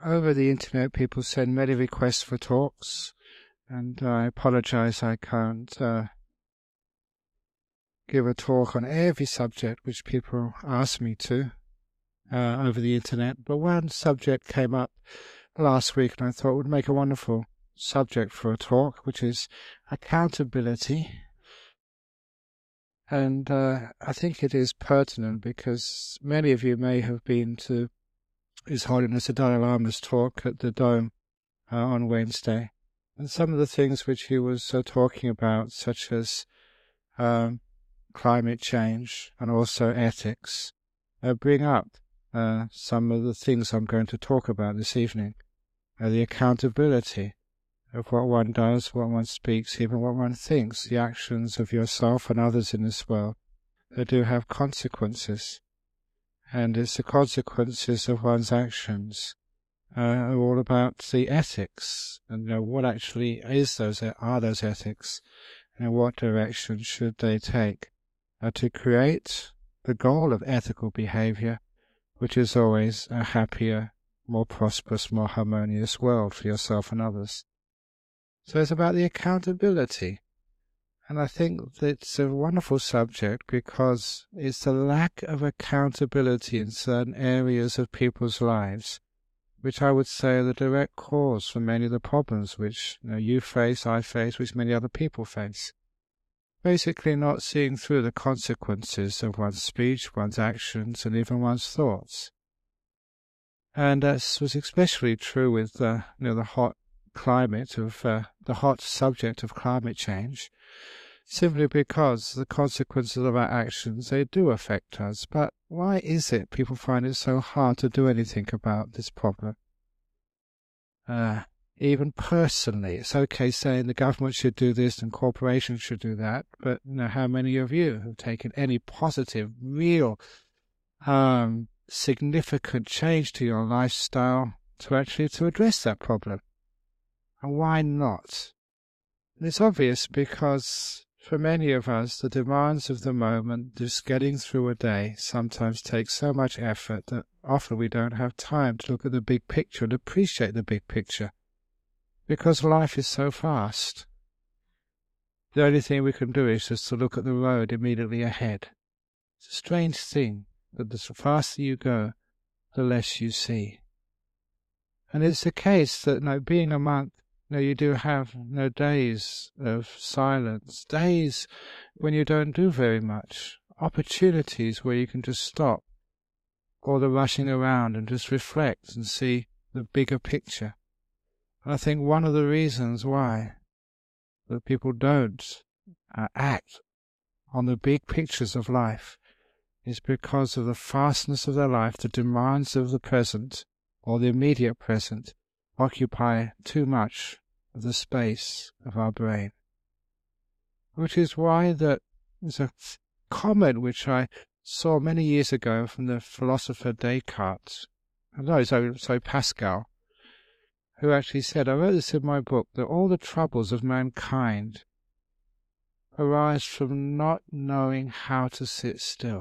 over the internet people send many requests for talks, and I apologize I can't give a talk on every subject which people ask me to over the internet. But one subject came up last week and I thought would make a wonderful subject for a talk, which is accountability. And I think it is pertinent because many of you may have been to His Holiness the Dalai Lama's talk at the Dome on Wednesday. And some of the things which he was talking about, such as climate change and also ethics, bring up some of the things I'm going to talk about this evening. The accountability of what one does, what one speaks, even what one thinks, the actions of yourself and others in this world, they do have consequences. And it's the consequences of one's actions are all about the ethics, and what actually are those ethics, and what direction should they take to create the goal of ethical behavior, which is always a happier, more prosperous, more harmonious world for yourself and others. So it's about the accountability. And I think that it's a wonderful subject because it's the lack of accountability in certain areas of people's lives, which I would say are the direct cause for many of the problems which you face, I face, which many other people face. Basically not seeing through the consequences of one's speech, one's actions, and even one's thoughts. And that was especially true with the hot climate of the hot subject of climate change, simply because the consequences of our actions, they do affect us. But why is it people find it so hard to do anything about this problem? Even personally, it's okay saying the government should do this and corporations should do that, but how many of you have taken any positive, real, significant change to your lifestyle to address that problem? And why not? And it's obvious because for many of us, the demands of the moment, just getting through a day, sometimes take so much effort that often we don't have time to look at the big picture and appreciate the big picture, because life is so fast. The only thing we can do is just to look at the road immediately ahead. It's a strange thing that the faster you go, the less you see. And it's the case that being a monk, you do have days of silence, days when you don't do very much, opportunities where you can just stop all the rushing around and just reflect and see the bigger picture. And I think one of the reasons why that people don't act on the big pictures of life is because of the fastness of their life. The demands of the present or the immediate present occupy too much of the space of our brain. Which is why that there's a comment which I saw many years ago from the philosopher Descartes, Pascal, who actually said, I wrote this in my book, that all the troubles of mankind arise from not knowing how to sit still.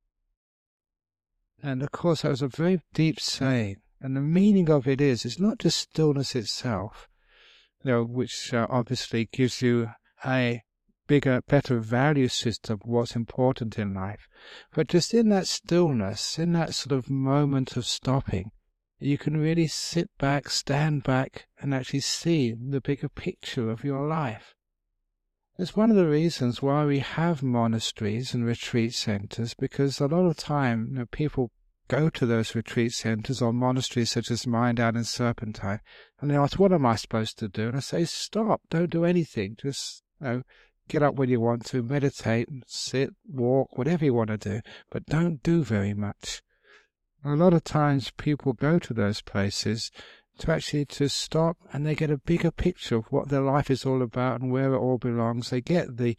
And of course that was a very deep saying. And the meaning of it is, it's not just stillness itself, which obviously gives you a bigger, better value system of what's important in life. But just in that stillness, in that sort of moment of stopping, you can really sit back, stand back, and actually see the bigger picture of your life. It's one of the reasons why we have monasteries and retreat centers, because a lot of time people go to those retreat centers or monasteries such as mine down in Serpentine, and they ask, what am I supposed to do? And I say, stop, don't do anything. Just get up when you want to, meditate, sit, walk, whatever you want to do, but don't do very much. A lot of times people go to those places to stop, and they get a bigger picture of what their life is all about and where it all belongs. They get the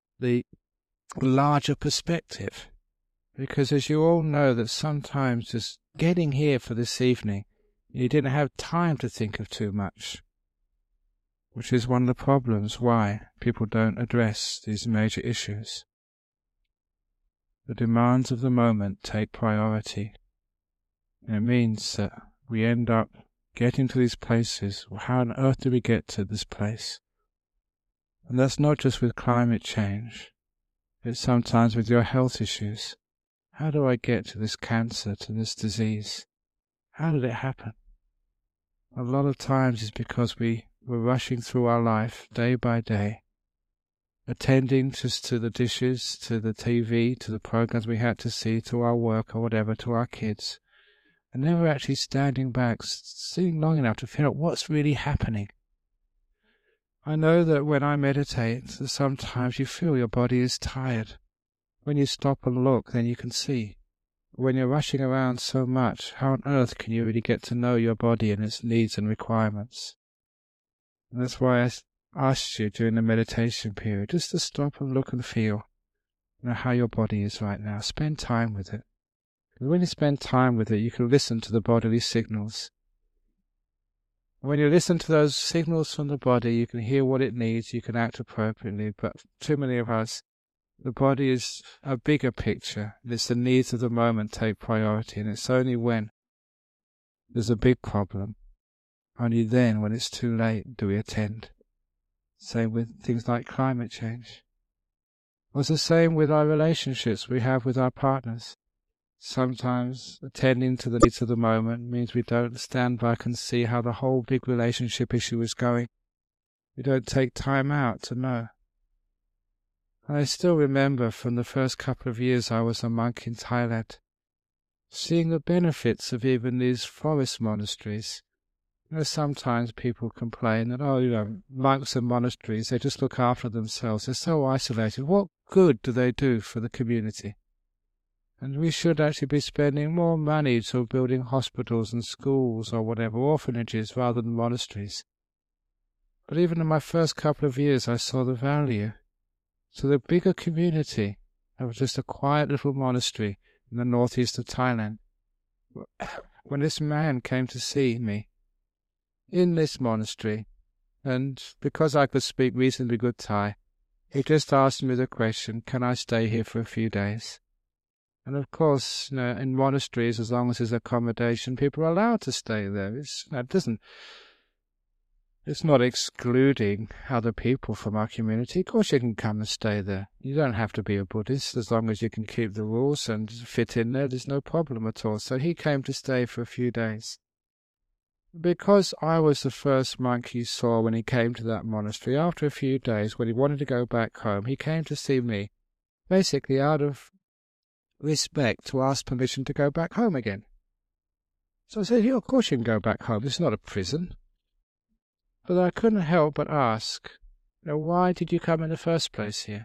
larger perspective. Because as you all know, that sometimes just getting here for this evening, you didn't have time to think of too much, which is one of the problems why people don't address these major issues. The demands of the moment take priority. And it means that we end up getting to these places. How on earth do we get to this place? And that's not just with climate change. It's sometimes with your health issues. How do I get to this cancer, to this disease? How did it happen? A lot of times it's because we were rushing through our life day by day, attending just to the dishes, to the TV, to the programs we had to see, to our work or whatever, to our kids, and never actually standing back, sitting long enough to figure out what's really happening. I know that when I meditate, that sometimes you feel your body is tired. When you stop and look, then you can see. When you're rushing around so much, how on earth can you really get to know your body and its needs and requirements? And that's why I asked you during the meditation period just to stop and look and feel, how your body is right now. Spend time with it. And when you spend time with it, you can listen to the bodily signals. When you listen to those signals from the body, you can hear what it needs, you can act appropriately. But too many of us, the body is a bigger picture. It's the needs of the moment take priority, and it's only when there's a big problem, only then, when it's too late, do we attend. Same with things like climate change. It's the same with our relationships we have with our partners. Sometimes attending to the needs of the moment means we don't stand back and see how the whole big relationship issue is going. We don't take time out to know. I still remember from the first couple of years I was a monk in Thailand, seeing the benefits of even these forest monasteries. Sometimes people complain that, monks and monasteries, they just look after themselves. They're so isolated. What good do they do for the community? And we should actually be spending more money to building hospitals and schools or whatever, orphanages, rather than monasteries. But even in my first couple of years, I saw the value. So the bigger community of just a quiet little monastery in the northeast of Thailand. When this man came to see me in this monastery, and because I could speak reasonably good Thai, he just asked me the question, can I stay here for a few days? And of course, in monasteries, as long as there's accommodation, people are allowed to stay there. It's not excluding other people from our community. Of course you can come and stay there. You don't have to be a Buddhist. As long as you can keep the rules and fit in there, there's no problem at all. So he came to stay for a few days. Because I was the first monk he saw when he came to that monastery, after a few days, when he wanted to go back home, he came to see me, basically out of respect, to ask permission to go back home again. So I said, of course you can go back home. It's not a prison. But I couldn't help but ask, why did you come in the first place here?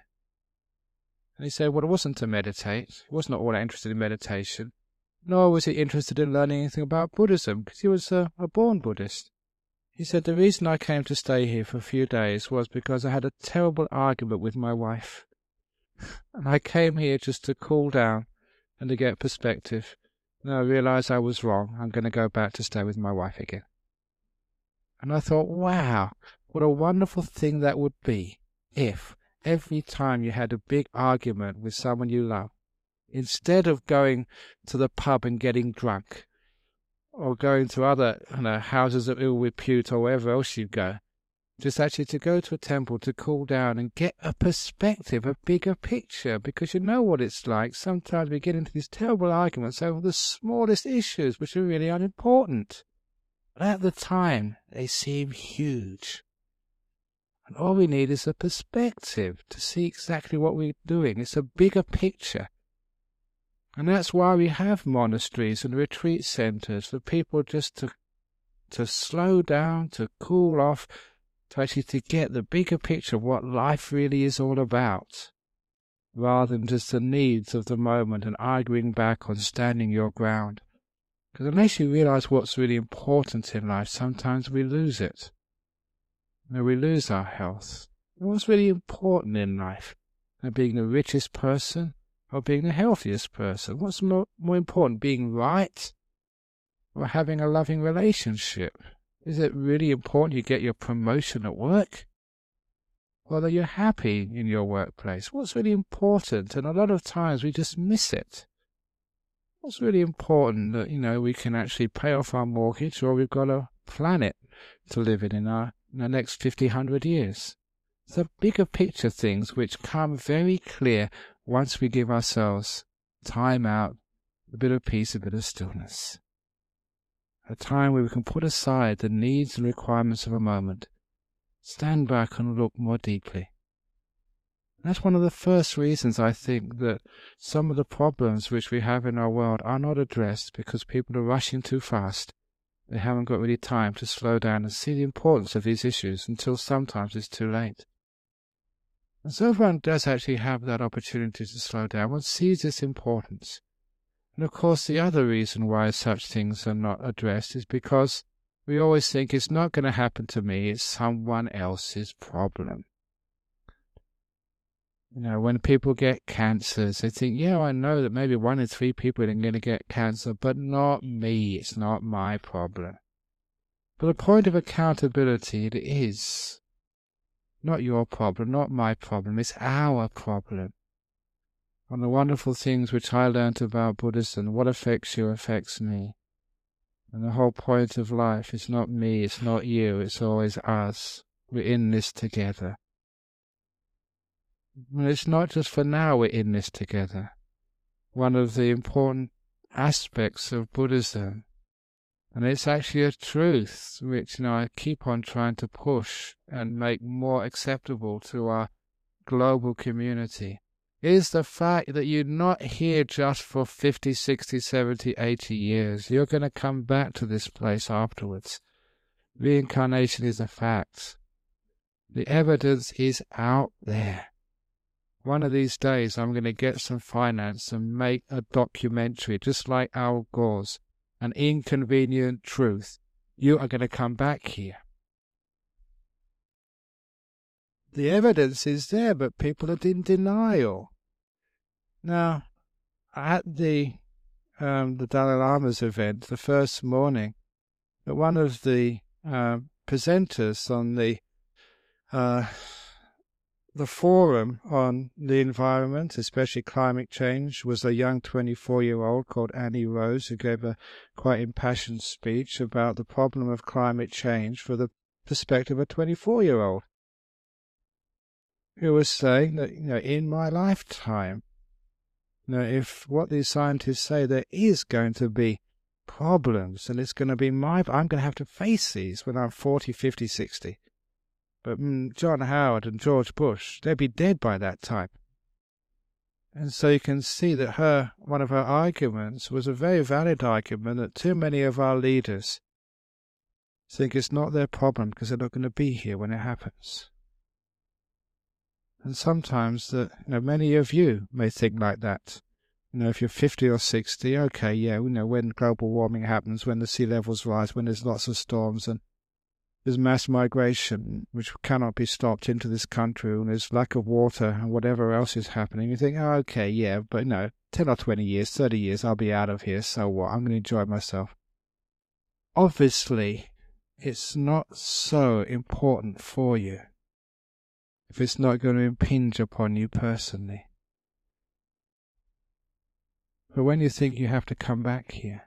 And he said, well, it wasn't to meditate. He wasn't all that interested in meditation. Nor was he interested in learning anything about Buddhism, because he was a born Buddhist. He said, the reason I came to stay here for a few days was because I had a terrible argument with my wife. And I came here just to cool down and to get perspective. And I realized I was wrong. I'm going to go back to stay with my wife again. And I thought, wow, what a wonderful thing that would be if every time you had a big argument with someone you love, instead of going to the pub and getting drunk, or going to other houses of ill repute or wherever else you go, just actually to go to a temple to cool down and get a perspective, a bigger picture, because you know what it's like. Sometimes we get into these terrible arguments over the smallest issues, which are really unimportant. But at the time, they seem huge. And all we need is a perspective to see exactly what we're doing. It's a bigger picture. And that's why we have monasteries and retreat centers, for people just to slow down, to cool off, to get the bigger picture of what life really is all about, rather than just the needs of the moment and arguing back on standing your ground. Because unless you realize what's really important in life, sometimes we lose it. We lose our health. And what's really important in life? Being the richest person or being the healthiest person? What's more important, being right or having a loving relationship? Is it really important you get your promotion at work? Or that you're happy in your workplace? What's really important? And a lot of times we just miss it. What's really important that, we can actually pay off our mortgage, or we've got a planet to live in the next 100 years. The bigger picture things which come very clear once we give ourselves time out, a bit of peace, a bit of stillness. A time where we can put aside the needs and requirements of a moment, stand back and look more deeply. That's one of the first reasons I think that some of the problems which we have in our world are not addressed, because people are rushing too fast. They haven't got really time to slow down and see the importance of these issues until sometimes it's too late. And so if one does actually have that opportunity to slow down, one sees its importance. And of course the other reason why such things are not addressed is because we always think it's not going to happen to me, it's someone else's problem. When people get cancers, they think, yeah, I know that maybe 1 in 3 people are going to get cancer, but not me, it's not my problem. But the point of accountability, it is not your problem, not my problem, it's our problem. One of the wonderful things which I learnt about Buddhism, what affects you affects me. And the whole point of life is not me, it's not you, it's always us. We're in this together. And it's not just for now we're in this together. One of the important aspects of Buddhism, and it's actually a truth which I keep on trying to push and make more acceptable to our global community, is the fact that you're not here just for 50, 60, 70, 80 years. You're going to come back to this place afterwards. Reincarnation is a fact. The evidence is out there. One of these days I'm going to get some finance and make a documentary, just like Al Gore's, An Inconvenient Truth. You are going to come back here. The evidence is there, but people are in denial. Now, at the Dalai Lama's event, the first morning, one of the presenters on the forum on the environment, especially climate change, was a young 24-year-old called Annie Rose, who gave a quite impassioned speech about the problem of climate change for the perspective of a 24-year-old. Who was saying that, in my lifetime, if what these scientists say, there is going to be problems, and it's going to be I'm going to have to face these when I'm 40, 50, 60. But John Howard and George Bush, they'd be dead by that time. And so you can see that one of her arguments was a very valid argument, that too many of our leaders think it's not their problem because they're not going to be here when it happens. And sometimes many of you may think like that. If you're 50 or 60, okay, yeah, when global warming happens, when the sea levels rise, when there's lots of storms and there's mass migration which cannot be stopped into this country, and there's lack of water and whatever else is happening, you think, oh, okay, yeah, but 10 or 20 years, 30 years, I'll be out of here, so what? I'm going to enjoy myself. Obviously, it's not so important for you if it's not going to impinge upon you personally. But when you think you have to come back here,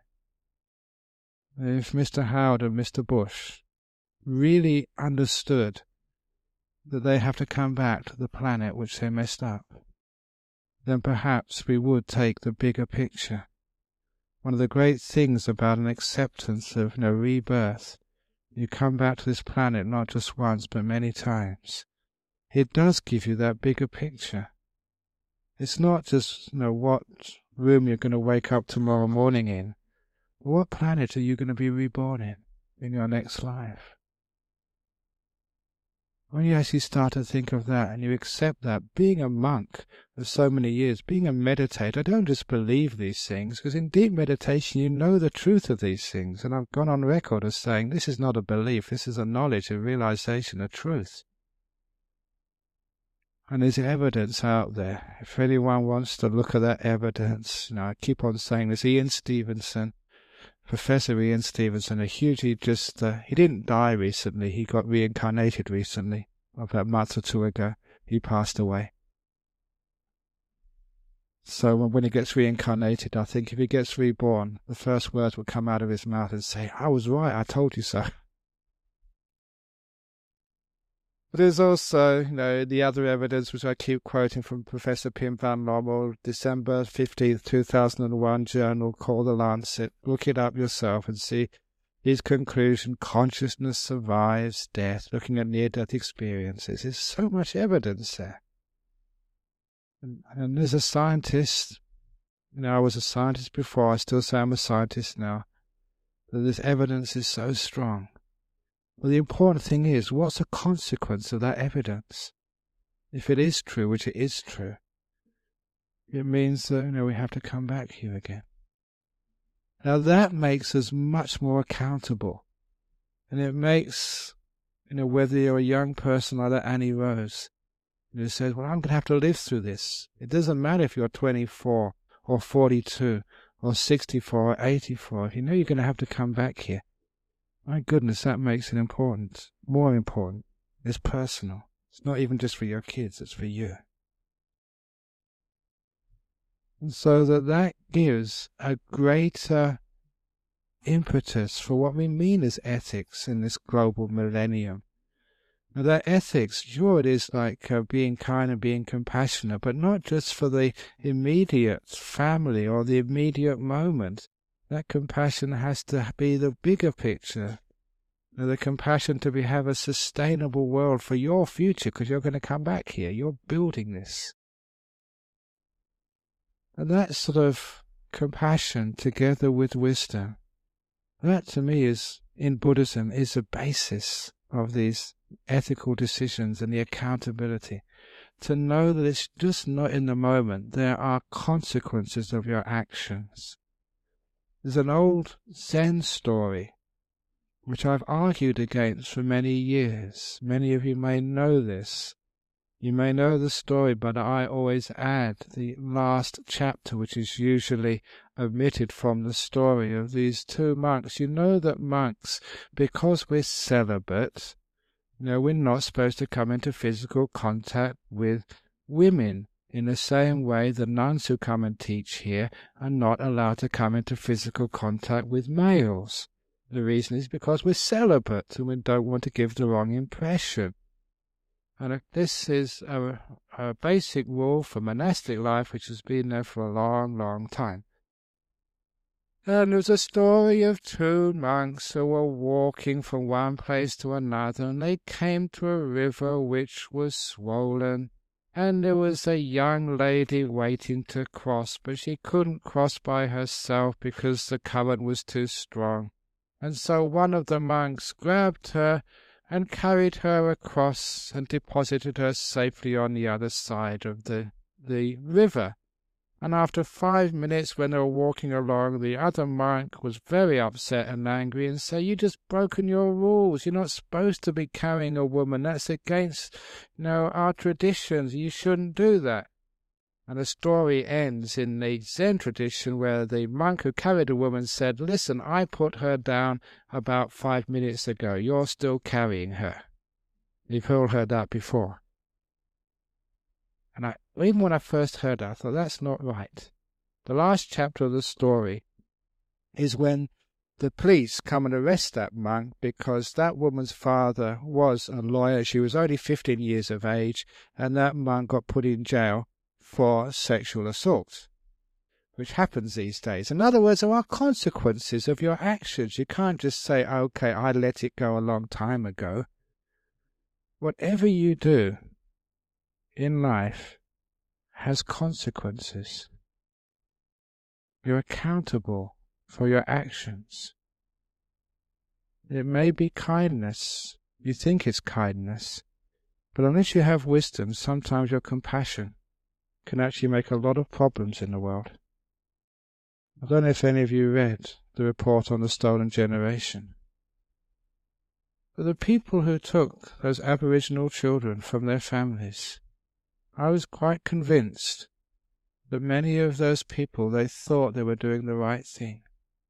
if Mr. Howard and Mr. Bush really understood that they have to come back to the planet which they messed up, then perhaps we would take the bigger picture. One of the great things about an acceptance of rebirth, you come back to this planet not just once but many times. It does give you that bigger picture. It's not just what room you're going to wake up tomorrow morning in. What planet are you going to be reborn in your next life? When you actually start to think of that and you accept that, being a monk for so many years, being a meditator, I don't just believe these things, because in deep meditation you know the truth of these things. And I've gone on record as saying this is not a belief, this is a knowledge, a realization, a truth. And there's evidence out there. If anyone wants to look at that evidence, I keep on saying this. Ian Stevenson, Professor Ian Stevenson, he didn't die recently. He got reincarnated recently, about a month or two ago. He passed away. So when he gets reincarnated, I think if he gets reborn, the first words will come out of his mouth and say, I was right, I told you so. But there's also, the other evidence which I keep quoting from Professor Pim van Lommel, December 15th, 2001 journal called The Lancet. Look it up yourself and see his conclusion: consciousness survives death, looking at near-death experiences. There's so much evidence there. And as a scientist, I was a scientist before, I still say I'm a scientist now, that this evidence is so strong. Well, the important thing is, what's the consequence of that evidence? If it is true, which it is true, it means that, we have to come back here again. Now that makes us much more accountable. And it makes, whether you're a young person like that Annie Rose, who says, well, I'm going to have to live through this. It doesn't matter if you're 24 or 42 or 64 or 84. If you know you're going to have to come back here, my goodness, that makes it important. More important. It's personal. It's not even just for your kids, it's for you. And so that gives a greater impetus for what we mean as ethics in this global millennium. Now that ethics, sure, it is like being kind and being compassionate, but not just for the immediate family or the immediate moment. That compassion has to be the bigger picture. The compassion to have a sustainable world for your future, because you're going to come back here. You're building this. And that sort of compassion together with wisdom, that to me is, in Buddhism, is the basis of these ethical decisions and the accountability. To know that it's just not in the moment. There are consequences of your actions. There's an old Zen story which I've argued against for many years. Many of you may know this. You may know the story, but I always add the last chapter, which is usually omitted from the story, of these two monks. You know that monks, because we're celibate, we're not supposed to come into physical contact with women. In the same way, the nuns who come and teach here are not allowed to come into physical contact with males. The reason is because we're celibate and we don't want to give the wrong impression. And this is a basic rule for monastic life, which has been there for a long, long time. And there's a story of two monks who were walking from one place to another, and they came to a river which was swollen, and there was a young lady waiting to cross, but she couldn't cross by herself because the current was too strong. And so one of the monks grabbed her and carried her across and deposited her safely on the other side of the river. And after 5 minutes, when they were walking along, the other monk was very upset and angry and said, "You just broken your rules. You're not supposed to be carrying a woman. That's against, our traditions. You shouldn't do that." And the story ends in the Zen tradition where the monk who carried a woman said, "Listen, I put her down about 5 minutes ago. You're still carrying her." You've all heard that before. And even when I first heard that, I thought, that's not right. The last chapter of the story is when the police come and arrest that monk because that woman's father was a lawyer. She was only 15 years of age, and that monk got put in jail for sexual assault, which happens these days. In other words, there are consequences of your actions. You can't just say, okay, I let it go a long time ago. Whatever you do in life has consequences. You're accountable for your actions. It may be kindness. You think it's kindness. But unless you have wisdom, sometimes your compassion can actually make a lot of problems in the world. I don't know if any of you read the report on the stolen generation. But the people who took those Aboriginal children from their families, I was quite convinced that many of those people, they thought they were doing the right thing.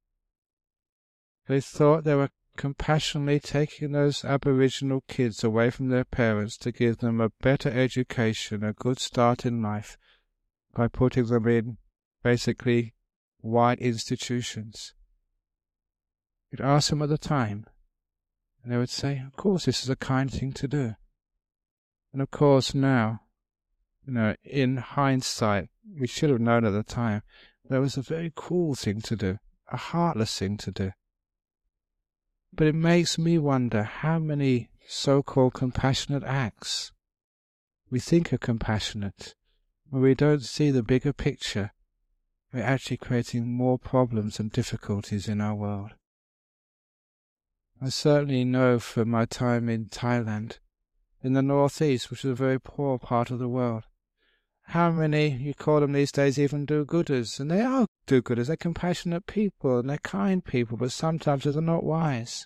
They thought they were compassionately taking those Aboriginal kids away from their parents to give them a better education, a good start in life, by putting them in, basically, white institutions. You'd ask them at the time, and they would say, of course, this is a kind thing to do. And of course now, in hindsight, we should have known at the time, that was a very cruel thing to do, a heartless thing to do. But it makes me wonder how many so-called compassionate acts we think are compassionate, when we don't see the bigger picture. We're actually creating more problems and difficulties in our world. I certainly know from my time in Thailand, in the northeast, which is a very poor part of the world, how many, you call them these days, even do-gooders, and they are do-gooders, they're compassionate people, and they're kind people, but sometimes they're not wise.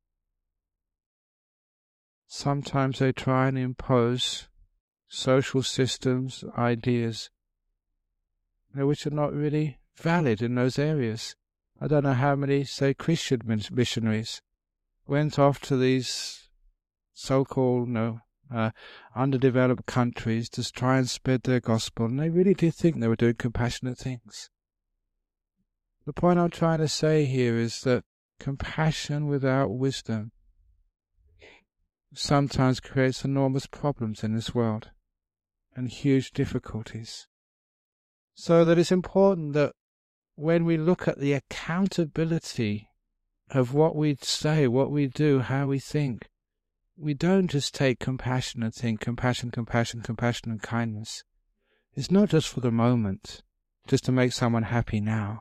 Sometimes they try and impose social systems, ideas, which are not really valid in those areas. I don't know how many, say, Christian missionaries went off to these so-called, underdeveloped countries to try and spread their gospel, and they really did think they were doing compassionate things. The point I'm trying to say here is that compassion without wisdom sometimes creates enormous problems in this world and huge difficulties. So that it's important that when we look at the accountability of what we say, what we do, how we think, we don't just take compassion and think compassion and kindness. It's not just for the moment, just to make someone happy now.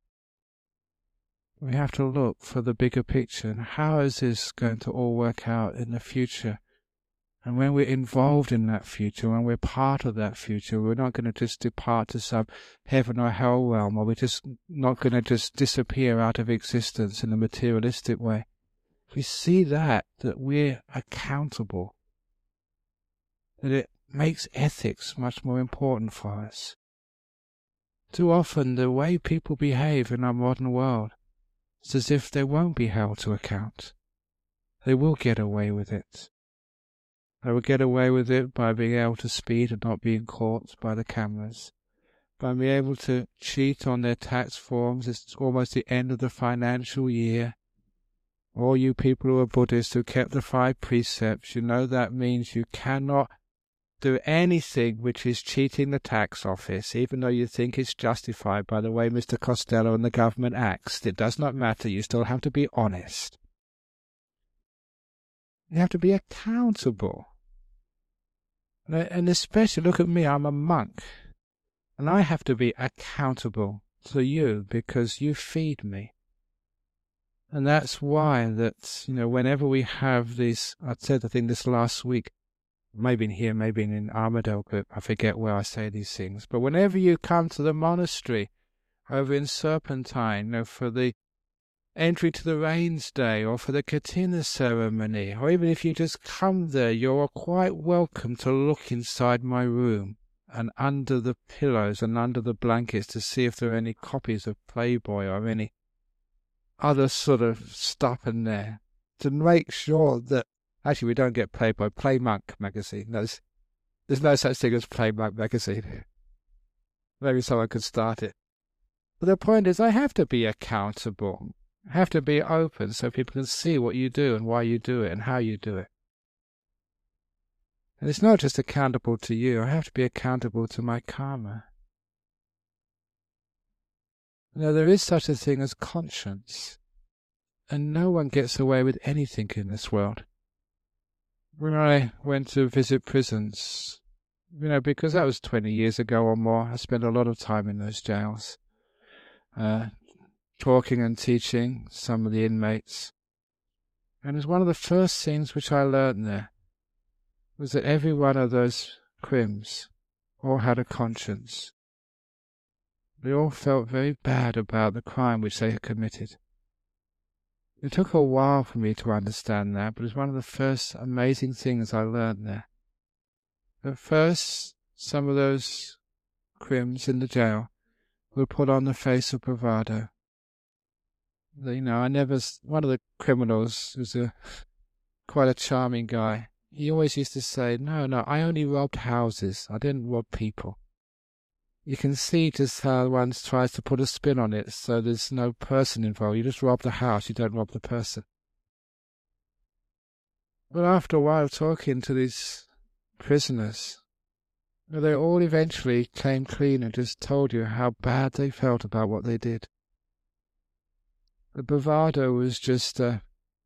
We have to look for the bigger picture, and how is this going to all work out in the future? And when we're involved in that future, when we're part of that future, we're not going to just depart to some heaven or hell realm, or we're just not going to just disappear out of existence in a materialistic way. We see that we're accountable, that it makes ethics much more important for us. Too often the way people behave in our modern world is as if they won't be held to account. They will get away with it. They will get away with it by being able to speed and not being caught by the cameras, by being able to cheat on their tax forms. It's almost the end of the financial year. All you people who are Buddhists who kept the 5 precepts, you know that means you cannot do anything which is cheating the tax office, even though you think it's justified by the way Mr. Costello and the government acts. It does not matter, you still have to be honest. You have to be accountable. And especially, look at me, I'm a monk, and I have to be accountable to you because you feed me. And that's why whenever we have these, I said I think this last week, maybe in here, maybe in Armadale Group, I forget where I say these things, but whenever you come to the monastery over in Serpentine, for the entry to the Rains Day, or for the Katina ceremony, or even if you just come there, you're quite welcome to look inside my room and under the pillows and under the blankets to see if there are any copies of Playboy or any other sort of stuff in there, to make sure that actually we don't get Playboy, Play Monk magazine. There's no such thing as Play Monk magazine. Maybe someone could start it. But the point is, I have to be accountable. I have to be open so people can see what you do and why you do it and how you do it. And it's not just accountable to you. I have to be accountable to my karma. There is such a thing as conscience, and no one gets away with anything in this world. When I went to visit prisons, because that was 20 years ago or more, I spent a lot of time in those jails, talking and teaching some of the inmates. And it was one of the first things which I learned there, was that every one of those crims all had a conscience. They all felt very bad about the crime which they had committed. It took a while for me to understand that, but it was one of the first amazing things I learned there. At first, some of those crims in the jail were put on the face of bravado. One of the criminals was quite a charming guy. He always used to say, no, I only robbed houses. I didn't rob people. You can see just how one tries to put a spin on it, so there's no person involved. You just rob the house, you don't rob the person. But after a while talking to these prisoners. They all eventually came clean and just told you how bad they felt about what they did. The bravado was just a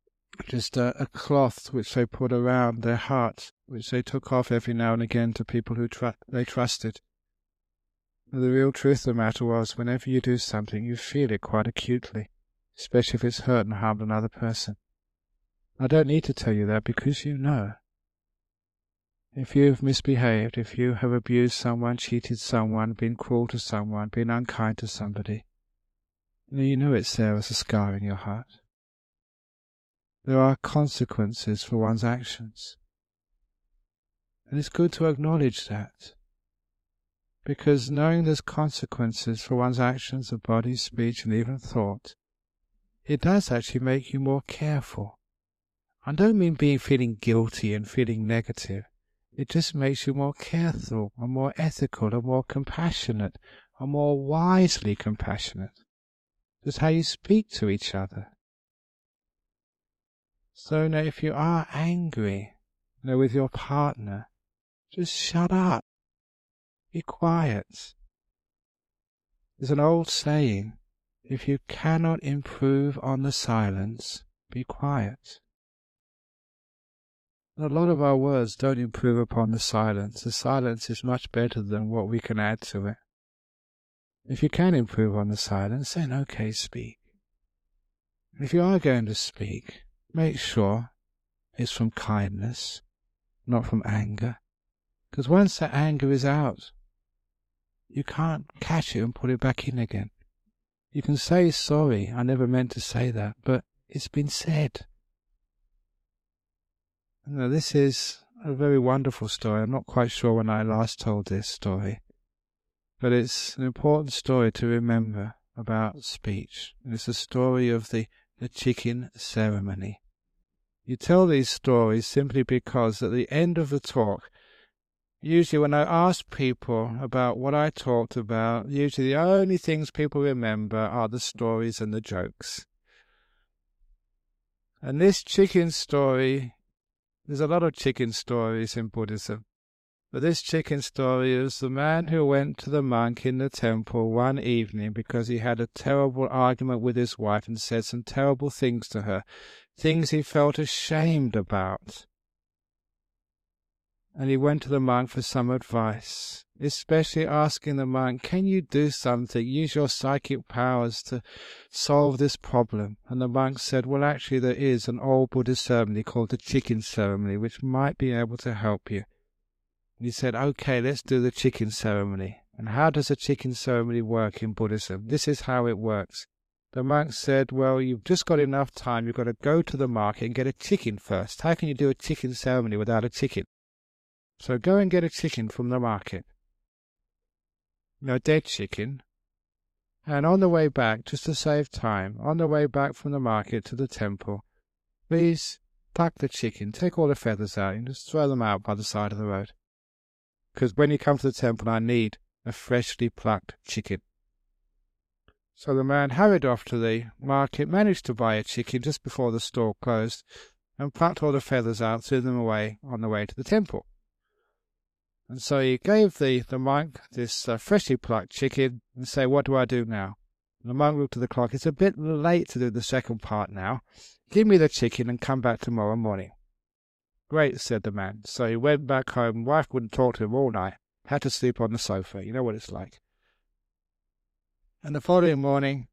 cloth which they put around their heart, which they took off every now and again to people who they trusted. The real truth of the matter was, whenever you do something, you feel it quite acutely, especially if it's hurt and harmed another person. I don't need to tell you that because you know. If you've misbehaved, if you have abused someone, cheated someone, been cruel to someone, been unkind to somebody, you know it's there as a scar in your heart. There are consequences for one's actions. And it's good to acknowledge that. Because knowing there's consequences for one's actions of body, speech, and even thought, it does actually make you more careful. I don't mean feeling guilty and feeling negative. It just makes you more careful and more ethical and more compassionate and more wisely compassionate. Just how you speak to each other. So now if you are angry, with your partner, just shut up. Be quiet. There's an old saying, if you cannot improve on the silence, be quiet. A lot of our words don't improve upon the silence. The silence is much better than what we can add to it. If you can improve on the silence, then okay, speak. If you are going to speak, make sure it's from kindness, not from anger. Because once that anger is out, you can't catch it and put it back in again. You can say, sorry, I never meant to say that, but it's been said. Now, this is a very wonderful story. I'm not quite sure when I last told this story, but it's an important story to remember about speech. And it's the story of the chicken ceremony. You tell these stories simply because at the end of the talk, usually when I ask people about what I talked about, usually the only things people remember are the stories and the jokes. And this chicken story, there's a lot of chicken stories in Buddhism, but this chicken story is the man who went to the monk in the temple one evening because he had a terrible argument with his wife and said some terrible things to her, things he felt ashamed about. And he went to the monk for some advice, especially asking the monk, can you do something, use your psychic powers to solve this problem? And the monk said, well, actually there is an old Buddhist ceremony called the chicken ceremony, which might be able to help you. And he said, okay, let's do the chicken ceremony. And how does a chicken ceremony work in Buddhism? This is how it works. The monk said, well, you've just got enough time, you've got to go to the market and get a chicken first. How can you do a chicken ceremony without a chicken? So go and get a chicken from the market. A dead chicken. And on the way back, just to save time, on the way back from the market to the temple, please pluck the chicken, take all the feathers out and just throw them out by the side of the road. Because when you come to the temple, I need a freshly plucked chicken. So the man hurried off to the market, managed to buy a chicken just before the store closed, and plucked all the feathers out, threw them away on the way to the temple. And so he gave the monk this freshly plucked chicken and said, what do I do now? And the monk looked at the clock. It's a bit late to do the second part now. Give me the chicken and come back tomorrow morning. Great, said the man. So he went back home. Wife wouldn't talk to him all night. Had to sleep on the sofa. You know what it's like. And the following morning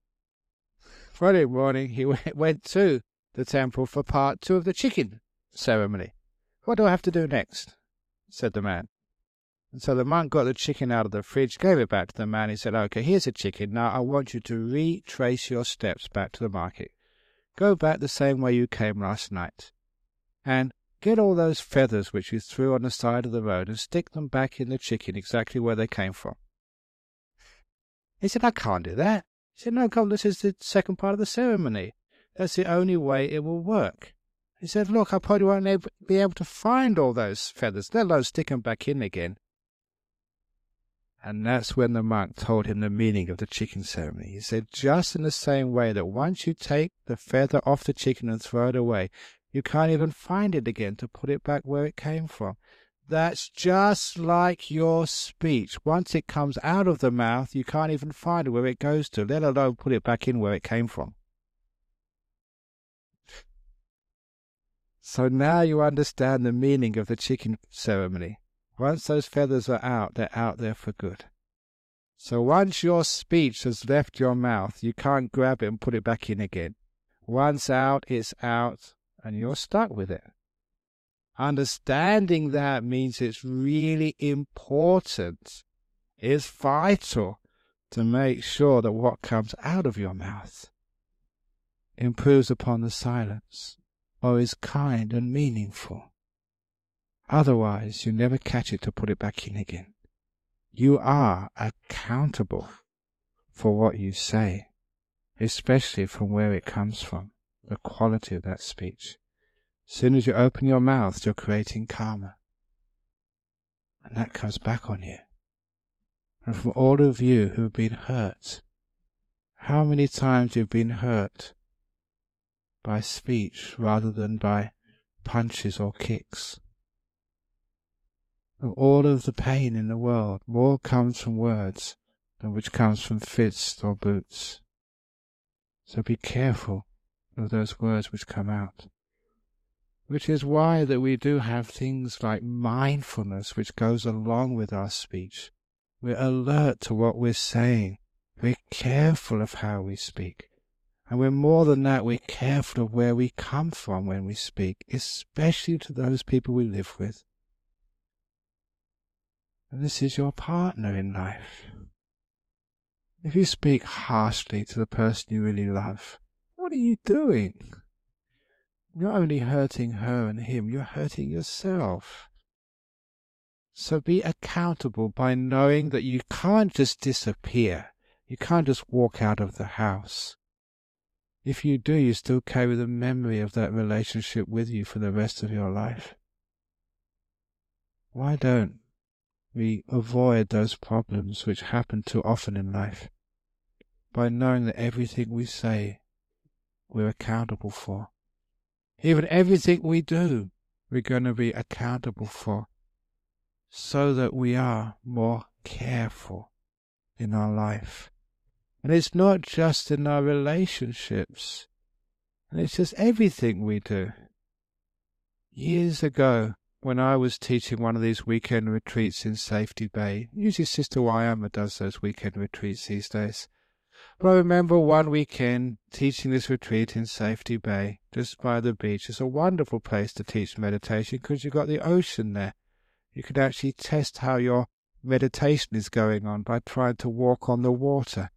he went to the temple for part 2 of the chicken ceremony. What do I have to do next? Said the man. And so the monk got the chicken out of the fridge, gave it back to the man. He said, okay, here's a chicken. Now I want you to retrace your steps back to the market. Go back the same way you came last night. And get all those feathers which you threw on the side of the road and stick them back in the chicken exactly where they came from. He said, I can't do that. He said, no, come, this is the second part of the ceremony. That's the only way it will work. He said, look, I probably won't be able to find all those feathers, let alone stick them back in again. And that's when the monk told him the meaning of the chicken ceremony. He said, just in the same way that once you take the feather off the chicken and throw it away, you can't even find it again to put it back where it came from. That's just like your speech. Once it comes out of the mouth, you can't even find it where it goes to, let alone put it back in where it came from. So now you understand the meaning of the chicken ceremony. Once those feathers are out, they're out there for good. So once your speech has left your mouth, you can't grab it and put it back in again. Once out, it's out, and you're stuck with it. Understanding that means it's really important, it's vital to make sure that what comes out of your mouth improves upon the silence or is kind and meaningful. Otherwise, you never catch it to put it back in again. You are accountable for what you say, especially from where it comes from, the quality of that speech. As soon as you open your mouth, you're creating karma. And that comes back on you. And from all of you who have been hurt, how many times you've been hurt by speech rather than by punches or kicks? Of all of the pain in the world, more comes from words than which comes from fists or boots. So be careful of those words which come out. Which is why that we do have things like mindfulness which goes along with our speech. We're alert to what we're saying. We're careful of how we speak. And we're more than that, we're careful of where we come from when we speak, especially to those people we live with. And this is your partner in life. If you speak harshly to the person you really love, what are you doing? You're only hurting her and him, you're hurting yourself. So be accountable by knowing that you can't just disappear. You can't just walk out of the house. If you do, you still carry the memory of that relationship with you for the rest of your life. Why don't we avoid those problems which happen too often in life by knowing that everything we say we're accountable for? Even everything we do, we're going to be accountable for, so that we are more careful in our life. And it's not just in our relationships, and it's just everything we do. Years ago, when I was teaching one of these weekend retreats in Safety Bay, usually Sister Wyama does those weekend retreats these days. But I remember one weekend teaching this retreat in Safety Bay, just by the beach. It's a wonderful place to teach meditation because you've got the ocean there. You can actually test how your meditation is going on by trying to walk on the water.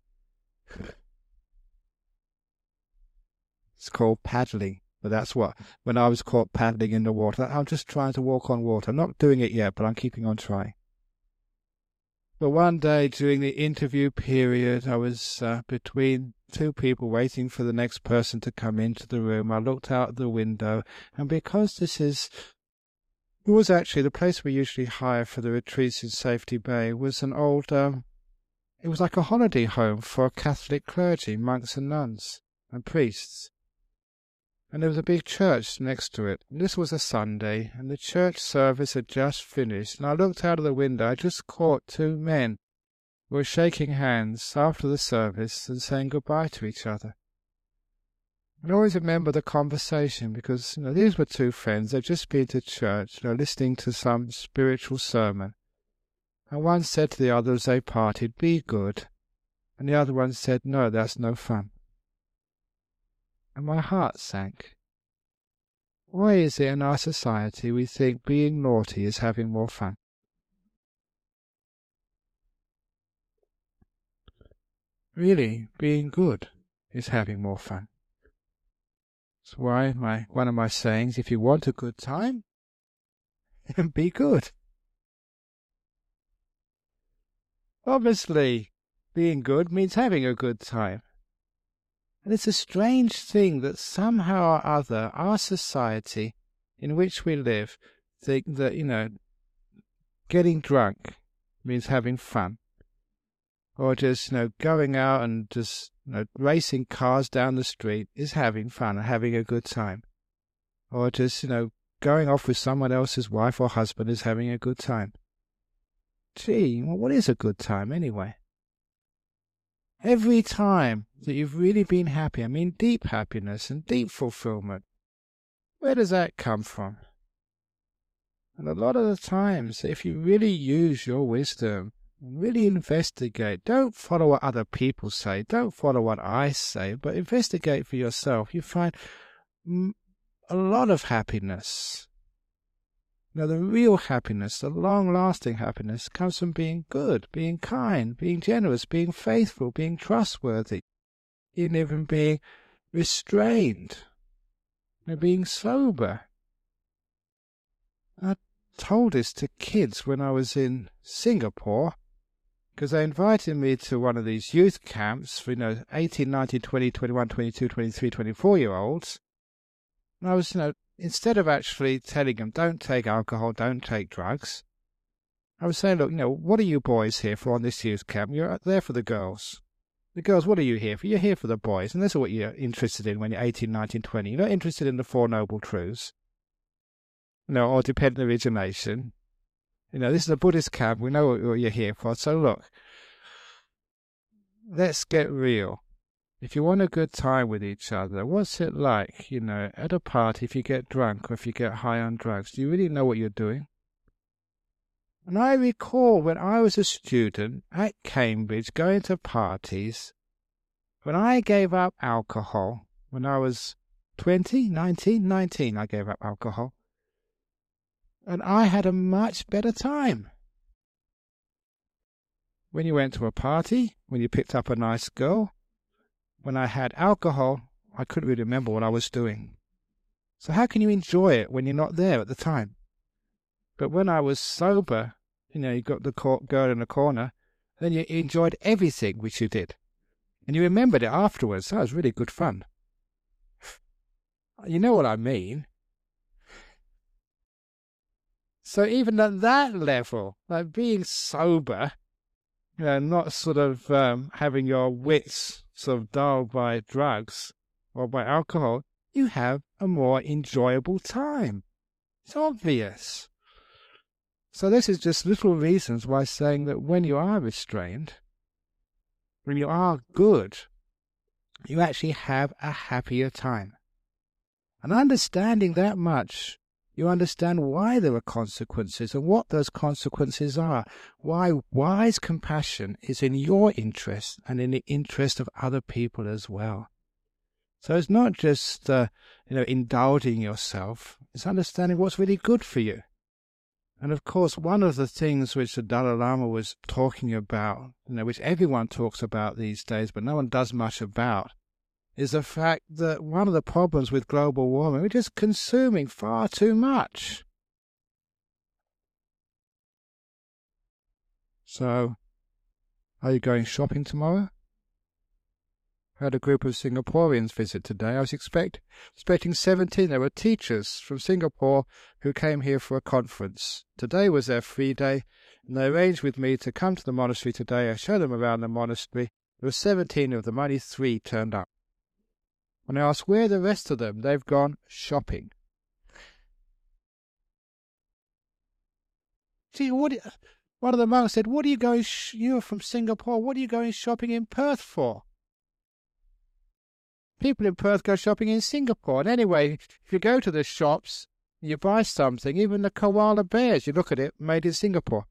It's called paddling, but that's what, when I was caught paddling in the water, I'm just trying to walk on water. I'm not doing it yet, but I'm keeping on trying. But one day during the interview period, I was between two people waiting for the next person to come into the room. I looked out the window, and because it was actually the place we usually hire for the retreats in Safety Bay, was an old, it was like a holiday home for Catholic clergy, monks and nuns and priests. And there was a big church next to it. And this was a Sunday, and the church service had just finished. And I looked out of the window. I just caught two men who were shaking hands after the service and saying goodbye to each other. And I always remember the conversation because, these were two friends. They'd just been to church, listening to some spiritual sermon. And one said to the other as they parted, "Be good." And the other one said, "No, that's no fun." And my heart sank. Why is it in our society we think being naughty is having more fun? Really, being good is having more fun. That's why one of my sayings, if you want a good time, be good. Obviously, being good means having a good time. And it's a strange thing that somehow or other our society in which we live think that, getting drunk means having fun. Or just, going out and just, racing cars down the street is having fun and having a good time. Or just, going off with someone else's wife or husband is having a good time. Gee, well, what is a good time anyway? Every time that you've really been happy, I mean deep happiness and deep fulfillment, where does that come from? And a lot of the times, if you really use your wisdom, really investigate, don't follow what other people say, don't follow what I say, but investigate for yourself, you find a lot of happiness. Now, the real happiness, the long-lasting happiness, comes from being good, being kind, being generous, being faithful, being trustworthy, even being restrained, being sober. I told this to kids when I was in Singapore, because they invited me to one of these youth camps for, 18, 19, 20, 21, 22, 23, 24-year-olds. And I was, instead of actually telling them, don't take alcohol, don't take drugs, I was saying, look, what are you boys here for on this youth camp? You're there for the girls. The girls, what are you here for? You're here for the boys, and that's what you're interested in when you're 18, 19, 20. You're not interested in the Four Noble Truths, or dependent origination. This is a Buddhist camp. We know what you're here for. So look, let's get real. If you want a good time with each other, what's it like, at a party, if you get drunk or if you get high on drugs? Do you really know what you're doing? And I recall when I was a student at Cambridge going to parties, when I gave up alcohol, when I was 19, I gave up alcohol. And I had a much better time. When you went to a party, when you picked up a nice girl, when I had alcohol, I couldn't really remember what I was doing. So how can you enjoy it when you're not there at the time? But when I was sober, you got the girl in the corner, then you enjoyed everything which you did. And you remembered it afterwards. That was really good fun. You know what I mean? So even at that level, like being sober, not sort of having your wits sort of dulled by drugs or by alcohol, you have a more enjoyable time. It's obvious. So this is just little reasons why saying that when you are restrained, when you are good, you actually have a happier time. And understanding that much, you understand why there are consequences and what those consequences are, why wise compassion is in your interest and in the interest of other people as well. So it's not just, indulging yourself, it's understanding what's really good for you. And of course, one of the things which the Dalai Lama was talking about, which everyone talks about these days, but no one does much about, is the fact that one of the problems with global warming, we're just consuming far too much. So, are you going shopping tomorrow? I had a group of Singaporeans visit today. I was expecting 17. There were teachers from Singapore who came here for a conference. Today was their free day, and they arranged with me to come to the monastery today. I showed them around the monastery. There were 17 of them, only 3 turned up. When I asked where the rest of them, they've gone shopping. Gee, one of the monks said, "What are you going? You're from Singapore. What are you going shopping in Perth for?" People in Perth go shopping in Singapore. And anyway, if you go to the shops, you buy something, even the koala bears, you look at it, made in Singapore.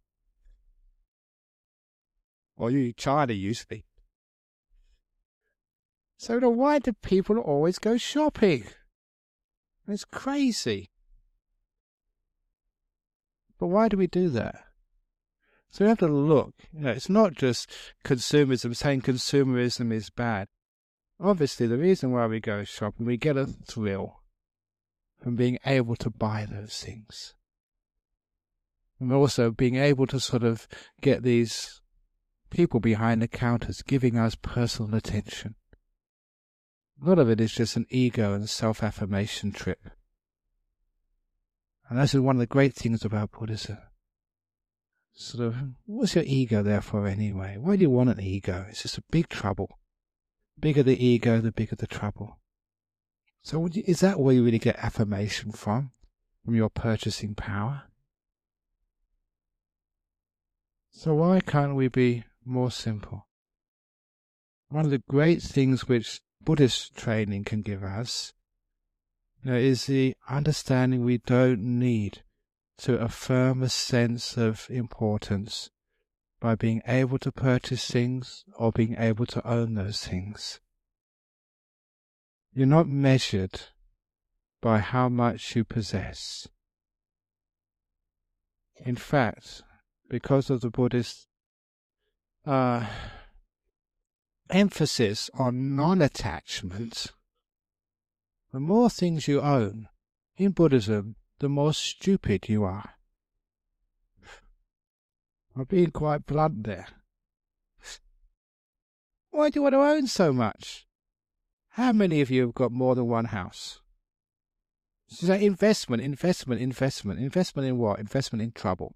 Or China usually. So why do people always go shopping? It's crazy. But why do we do that? So we have to look. It's not just consumerism, saying consumerism is bad. Obviously, the reason why we go shopping, we get a thrill from being able to buy those things. And also being able to sort of get these people behind the counters giving us personal attention. A lot of it is just an ego and self-affirmation trip. And this is one of the great things about Buddhism. Sort of, what's your ego there for anyway? Why do you want an ego? It's just a big trouble. Bigger the ego, the bigger the trouble. So is that where you really get affirmation from? from your purchasing power. So why can't we be more simple? One of the great things which Buddhist training can give us, is the understanding we don't need to affirm a sense of importance by being able to purchase things or being able to own those things. You're not measured by how much you possess. In fact, because of the Buddhist emphasis on non-attachment, the more things you own in Buddhism, the more stupid you are. I'm being quite blunt there. Why do you want to own so much? How many of you have got more than one house? Is that investment in what? Investment in trouble.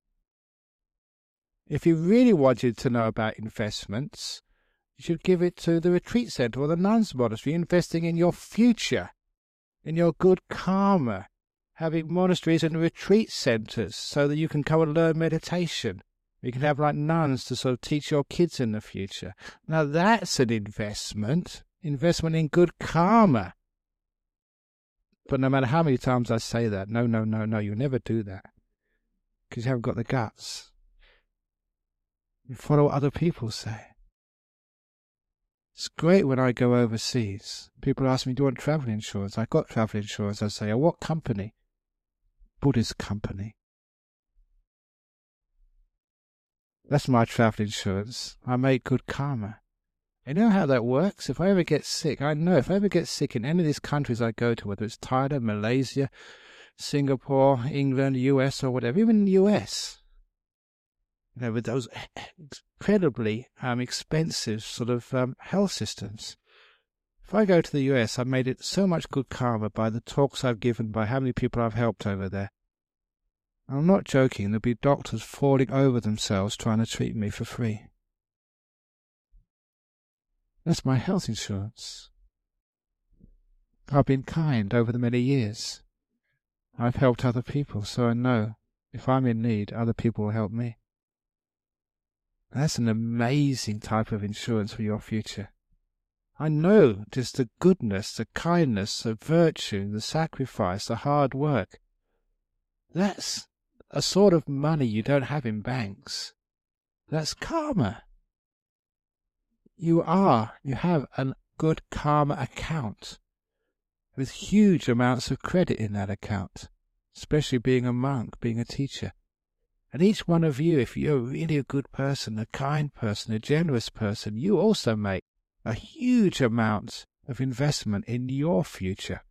If you really wanted to know about investments, you should give it to the retreat center or the nuns' monastery, investing in your future, in your good karma, having monasteries and retreat centers so that you can come and learn meditation. You can have like nuns to sort of teach your kids in the future. Now that's an investment in good karma. But no matter how many times I say that, no, you never do that. Because you haven't got the guts. You follow what other people say. It's great when I go overseas. People ask me, do you want travel insurance? I've got travel insurance. I say, oh, what company? Buddhist company. That's my travel insurance. I make good karma. You know how that works? If I ever get sick, I know if I ever get sick in any of these countries I go to, whether it's Thailand, Malaysia, Singapore, England, US, or whatever, even the US, with those incredibly expensive sort of health systems. If I go to the US, I've made it so much good karma by the talks I've given, by how many people I've helped over there. I'm not joking, there'll be doctors falling over themselves trying to treat me for free. That's my health insurance. I've been kind over the many years. I've helped other people, so I know if I'm in need, other people will help me. That's an amazing type of insurance for your future. I know just the goodness, the kindness, the virtue, the sacrifice, the hard work. That's a sort of money you don't have in banks. That's karma. You have a good karma account with huge amounts of credit in that account, especially being a monk, being a teacher. And each one of you, if you're really a good person, a kind person, a generous person, you also make a huge amount of investment in your future.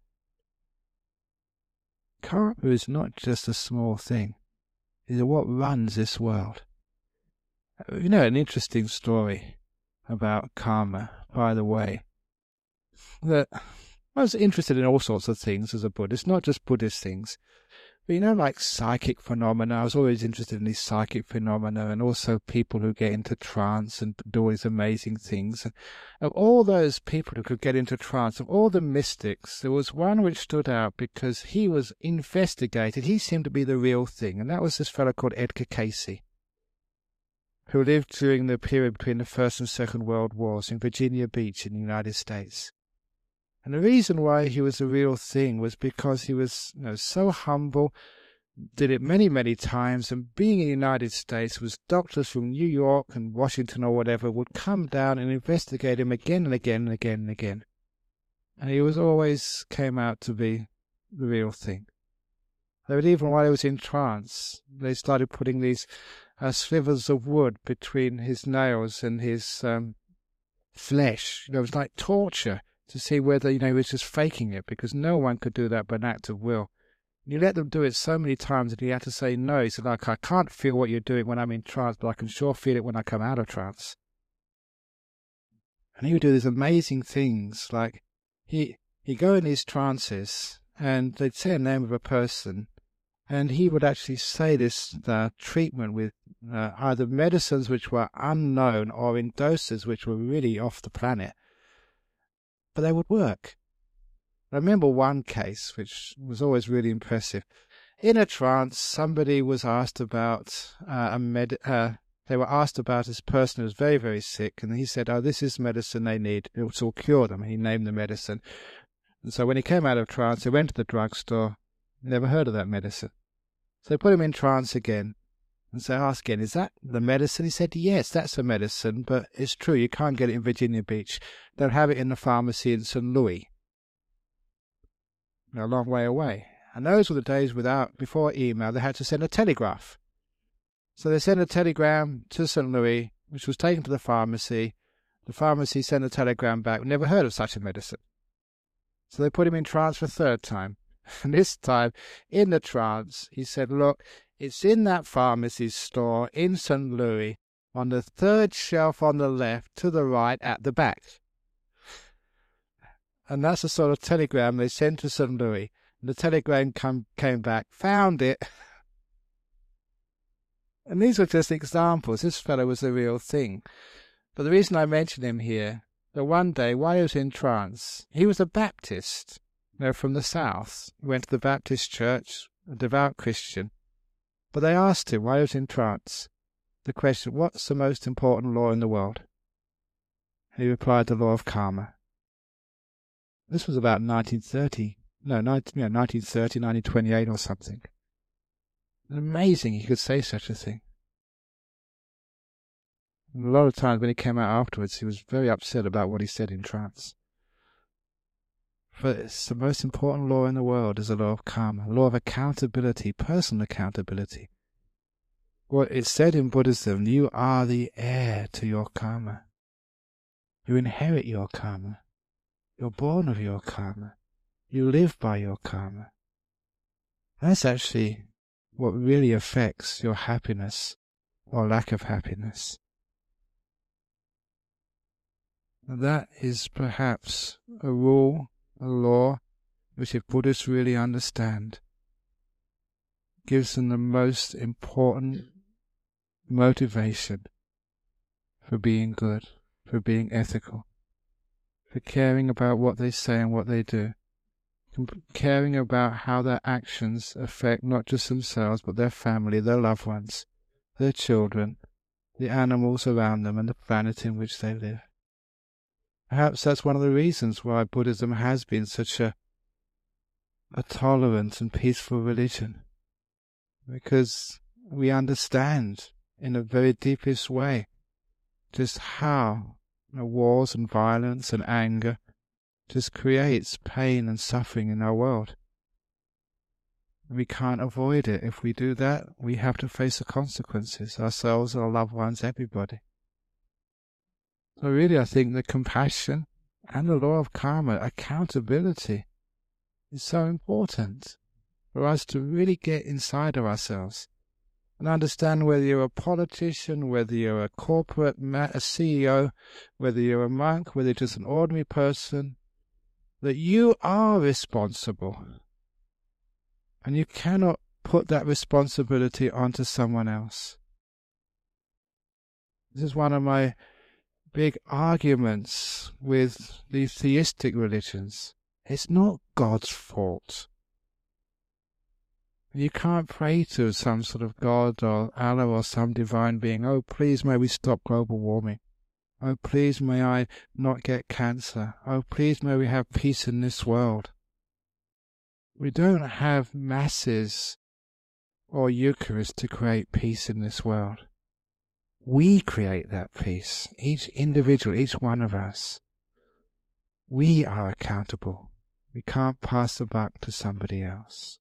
Karma is not just a small thing. It is what runs this world. An interesting story about karma, by the way, that I was interested in all sorts of things as a Buddhist, not just Buddhist things, but like psychic phenomena. I was always interested in these psychic phenomena, and also people who get into trance and do all these amazing things. And of all those people who could get into trance, of all the mystics, there was one which stood out because he was investigated. He seemed to be the real thing, and that was this fellow called Edgar Cayce, who lived during the period between the First and Second World Wars in Virginia Beach in the United States. And the reason why he was the real thing was because he was so humble, did it many, many times, and being in the United States, was doctors from New York and Washington or whatever would come down and investigate him again and again and again and again. And he always came out to be the real thing. But even while he was in trance, they started putting these slivers of wood between his nails and his flesh. It was like torture to see whether he was just faking it, because no one could do that by an act of will. And you let them do it so many times that he had to say no. He said, I can't feel what you're doing when I'm in trance, but I can sure feel it when I come out of trance. And he would do these amazing things, like he'd go in these trances and they'd say a name of a person, and he would actually say this treatment with either medicines which were unknown or in doses which were really off the planet. But they would work. I remember one case which was always really impressive. In a trance, somebody was asked about they were asked about this person who was very, very sick, and he said, "Oh, this is medicine they need. It will cure them." He named the medicine. And so when he came out of trance, he went to the drugstore. Never heard of that medicine. So they put him in trance again. And so I asked again, "Is that the medicine?" He said, "Yes, that's the medicine, but it's true, you can't get it in Virginia Beach. They'll have it in the pharmacy in St. Louis. A long way away." And those were the days before email. They had to send a telegraph. So they sent a telegram to St. Louis, which was taken to the pharmacy. The pharmacy sent a telegram back. Never heard of such a medicine. So they put him in trance for a third time. And this time, in the trance, he said, "Look, it's in that pharmacy store in St. Louis, on the third shelf on the left, to the right, at the back." And that's the sort of telegram they sent to St. Louis. The telegram came back, found it. And these were just examples. This fellow was the real thing. But the reason I mention him here, that one day, while he was in trance, he was a Baptist, from the South. He went to the Baptist church, a devout Christian. But they asked him, while he was in trance, the question, "What's the most important law in the world?" And he replied, "The law of karma." This was about 1930. 1928 or something. Amazing he could say such a thing. And a lot of times when he came out afterwards, he was very upset about what he said in trance. But it's the most important law in the world is the law of karma, law of accountability, personal accountability. What it said in Buddhism, you are the heir to your karma. You inherit your karma. You're born of your karma. You live by your karma. That's actually what really affects your happiness or lack of happiness. That is perhaps a rule, a law, which if Buddhists really understand, gives them the most important motivation for being good, for being ethical, for caring about what they say and what they do, caring about how their actions affect not just themselves, but their family, their loved ones, their children, the animals around them, and the planet in which they live. Perhaps that's one of the reasons why Buddhism has been such a tolerant and peaceful religion, because we understand in the very deepest way just how wars and violence and anger just creates pain and suffering in our world. We can't avoid it. If we do that, we have to face the consequences, ourselves, our loved ones, everybody. So really I think the compassion and the law of karma, accountability, is so important for us to really get inside of ourselves and understand whether you're a politician, whether you're a corporate a CEO, whether you're a monk, whether you're just an ordinary person, that you are responsible, and you cannot put that responsibility onto someone else. This is one of my big arguments with the theistic religions. It's not God's fault. You can't pray to some sort of God or Allah or some divine being, "Oh, please may we stop global warming. Oh, please may I not get cancer. Oh, please may we have peace in this world." We don't have masses or Eucharist to create peace in this world. We create that peace, each individual, each one of us. We are accountable. We can't pass the buck to somebody else.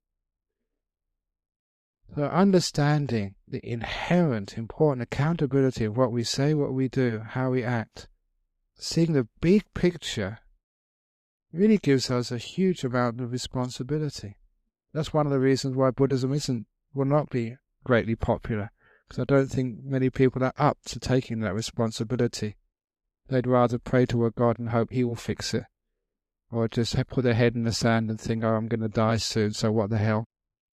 So understanding the inherent important accountability of what we say, what we do, how we act, seeing the big picture, really gives us a huge amount of responsibility. That's one of the reasons why Buddhism will not be greatly popular, because I don't think many people are up to taking that responsibility. They'd rather pray to a God and hope he will fix it, or just put their head in the sand and think, "Oh, I'm going to die soon, so what the hell."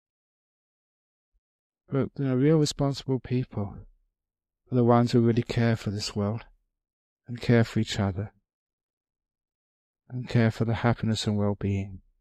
But real responsible people are the ones who really care for this world, and care for each other, and care for the happiness and well-being.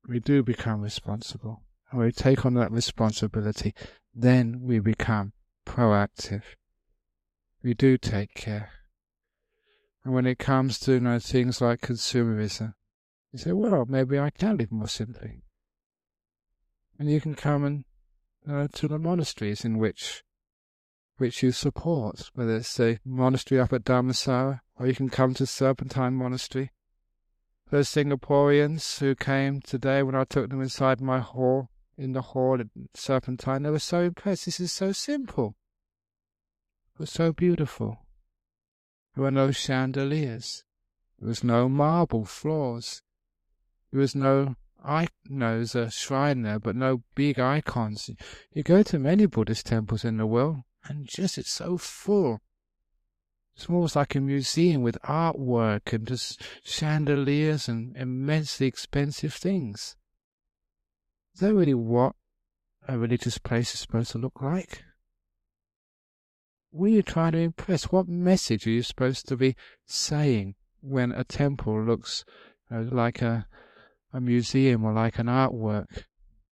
we do become responsible. And when we take on that responsibility, then we become proactive. We do take care. And when it comes to things like consumerism, you say, well, maybe I can live more simply. And you can come to the monasteries in which you support, whether it's the monastery up at Dharmasara, or you can come to Serpentine Monastery. Those Singaporeans who came today, when I took them inside my hall, in the hall at Serpentine, they were so impressed. This is so simple. It was so beautiful. There were no chandeliers. There was no marble floors. There was there's a shrine there, but no big icons. You go to many Buddhist temples in the world, and it's so full. It's almost like a museum with artwork and just chandeliers and immensely expensive things. Is that really what a religious place is supposed to look like? What are you trying to impress? What message are you supposed to be saying when a temple looks like a museum or like an artwork?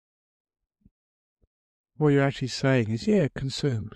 What you're actually saying is, consume.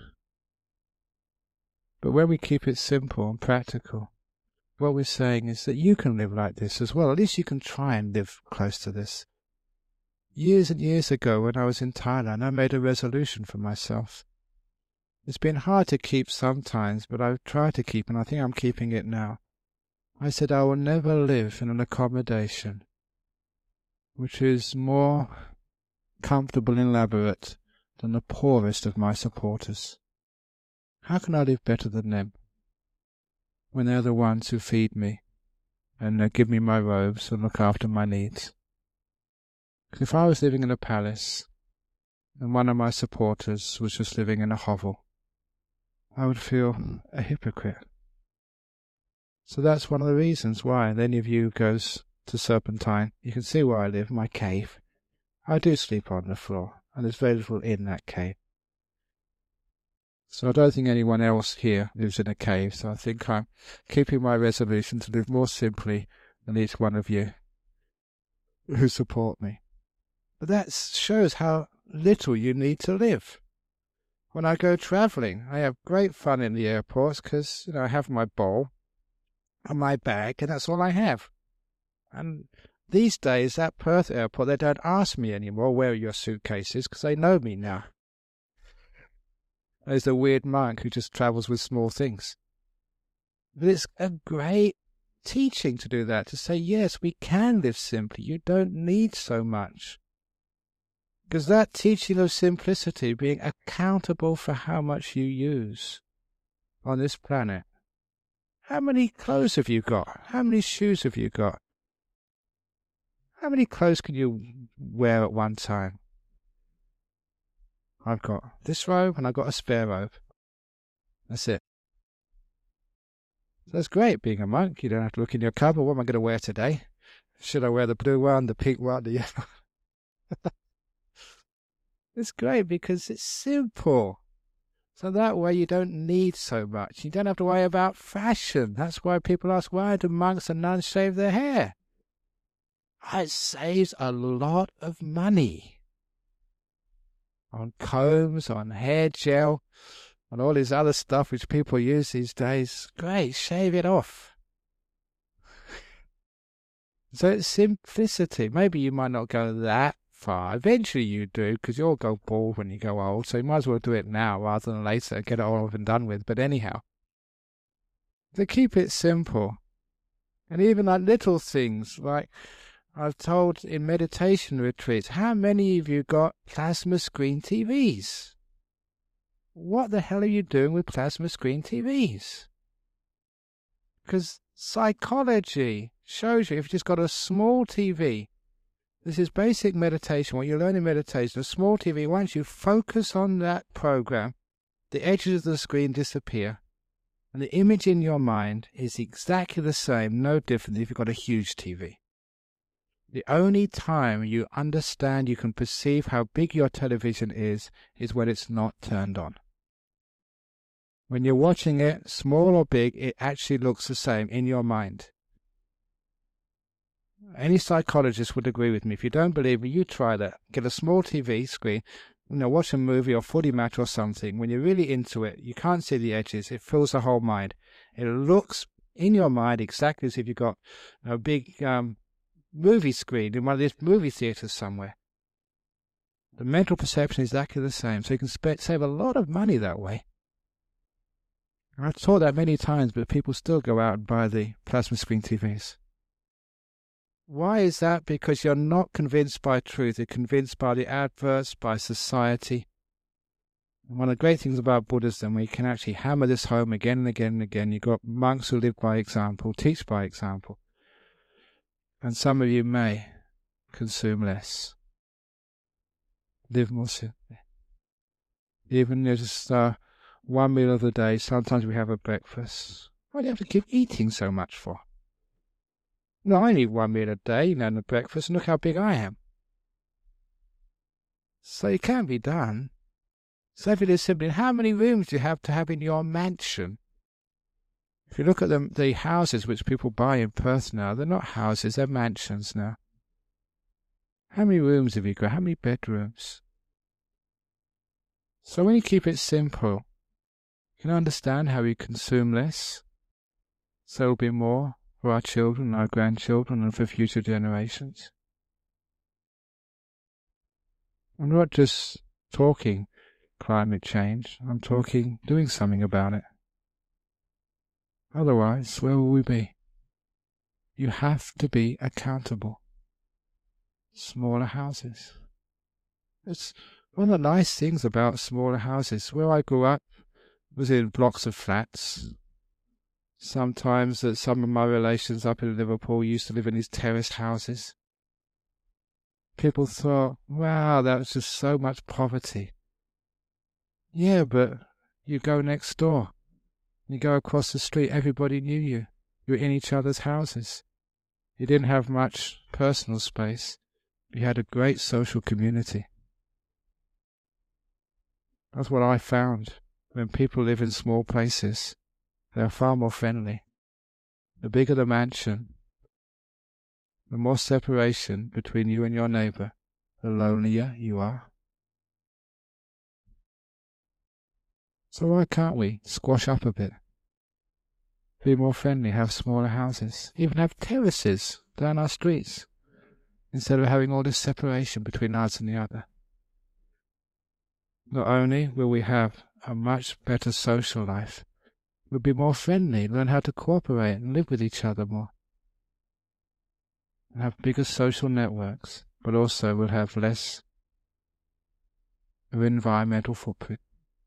But when we keep it simple and practical, what we're saying is that you can live like this as well. At least you can try and live close to this. Years and years ago, when I was in Thailand, I made a resolution for myself. It's been hard to keep sometimes, but I've tried to keep, and I think I'm keeping it now. I said I will never live in an accommodation which is more comfortable and elaborate than the poorest of my supporters. How can I live better than them when they're the ones who feed me and give me my robes and look after my needs? Because if I was living in a palace and one of my supporters was just living in a hovel, I would feel a hypocrite. So that's one of the reasons why any of you goes to Serpentine. You can see where I live, my cave. I do sleep on the floor, and there's very little in that cave. So I don't think anyone else here lives in a cave, so I think I'm keeping my resolution to live more simply than each one of you who support me. But that shows how little you need to live. When I go travelling, I have great fun in the airports because, I have my bowl and my bag, and that's all I have. And these days, at Perth Airport, they don't ask me anymore, where are your suitcases, because they know me now. There's a weird monk who just travels with small things. But it's a great teaching to do that, to say, yes, we can live simply. You don't need so much. Because that teaching of simplicity, being accountable for how much you use on this planet. How many clothes have you got? How many shoes have you got? How many clothes can you wear at one time? I've got this robe and I've got a spare robe. That's it. So that's great being a monk. You don't have to look in your cupboard. What am I going to wear today? Should I wear the blue one, the pink one, the yellow? It's great because it's simple. So that way you don't need so much. You don't have to worry about fashion. That's why people ask, why do monks and nuns shave their hair? It saves a lot of money. On combs, on hair gel, on all this other stuff which people use these days. Great, shave it off. So it's simplicity. Maybe you might not go that far. Eventually you do, because you'll go bald when you go old, so you might as well do it now rather than later, get it all over and done with. But anyhow, to keep it simple. And even like little things, like I've told in meditation retreats, how many of you got plasma screen TVs? What the hell are you doing with plasma screen TVs? Because psychology shows you if you've just got a small TV, this is basic meditation, what you learn in meditation, a small TV, once you focus on that program, the edges of the screen disappear, and the image in your mind is exactly the same, no different if you've got a huge TV. The only time you understand, you can perceive how big your television is when it's not turned on. When you're watching it, small or big, it actually looks the same in your mind. Any psychologist would agree with me. If you don't believe me, you try that. Get a small TV screen, watch a movie or footy match or something. When you're really into it, you can't see the edges. It fills the whole mind. It looks in your mind exactly as if you've got a big movie screen in one of these movie theaters somewhere. The mental perception is exactly the same, so you can save a lot of money that way. I've taught that many times, but people still go out and buy the plasma screen TVs. Why is that? Because you're not convinced by truth. You're convinced by the adverts, by society. And one of the great things about Buddhism, where you can actually hammer this home again and again and again, you've got monks who live by example, teach by example. And some of you may consume less. Live more simply. Even just one meal of the day, sometimes we have a breakfast. Why do you have to keep eating so much for? No, I only eat one meal a day, and a breakfast, and look how big I am. So it can be done. So if it is simply, how many rooms do you have to have in your mansion? If you look at the houses which people buy in Perth now, they're not houses, they're mansions now. How many rooms have you got? How many bedrooms? So when you keep it simple, you can understand how we consume less, so there'll be more for our children, our grandchildren, and for future generations. I'm not just talking climate change, I'm talking doing something about it. Otherwise, where will we be? You have to be accountable. Smaller houses. It's one of the nice things about smaller houses. Where I grew up was in blocks of flats. Sometimes some of my relations up in Liverpool used to live in these terraced houses. People thought, wow, that was just so much poverty. Yeah, but you go next door. You go across the street, everybody knew you. You were in each other's houses. You didn't have much personal space. You had a great social community. That's what I found. When people live in small places, they are far more friendly. The bigger the mansion, the more separation between you and your neighbour, the lonelier you are. So why can't we squash up a bit? Be more friendly, have smaller houses, even have terraces down our streets, instead of having all this separation between us and the other. Not only will we have a much better social life, we'll be more friendly, learn how to cooperate and live with each other more. We'll have bigger social networks, but also we'll have less of an environmental footprint.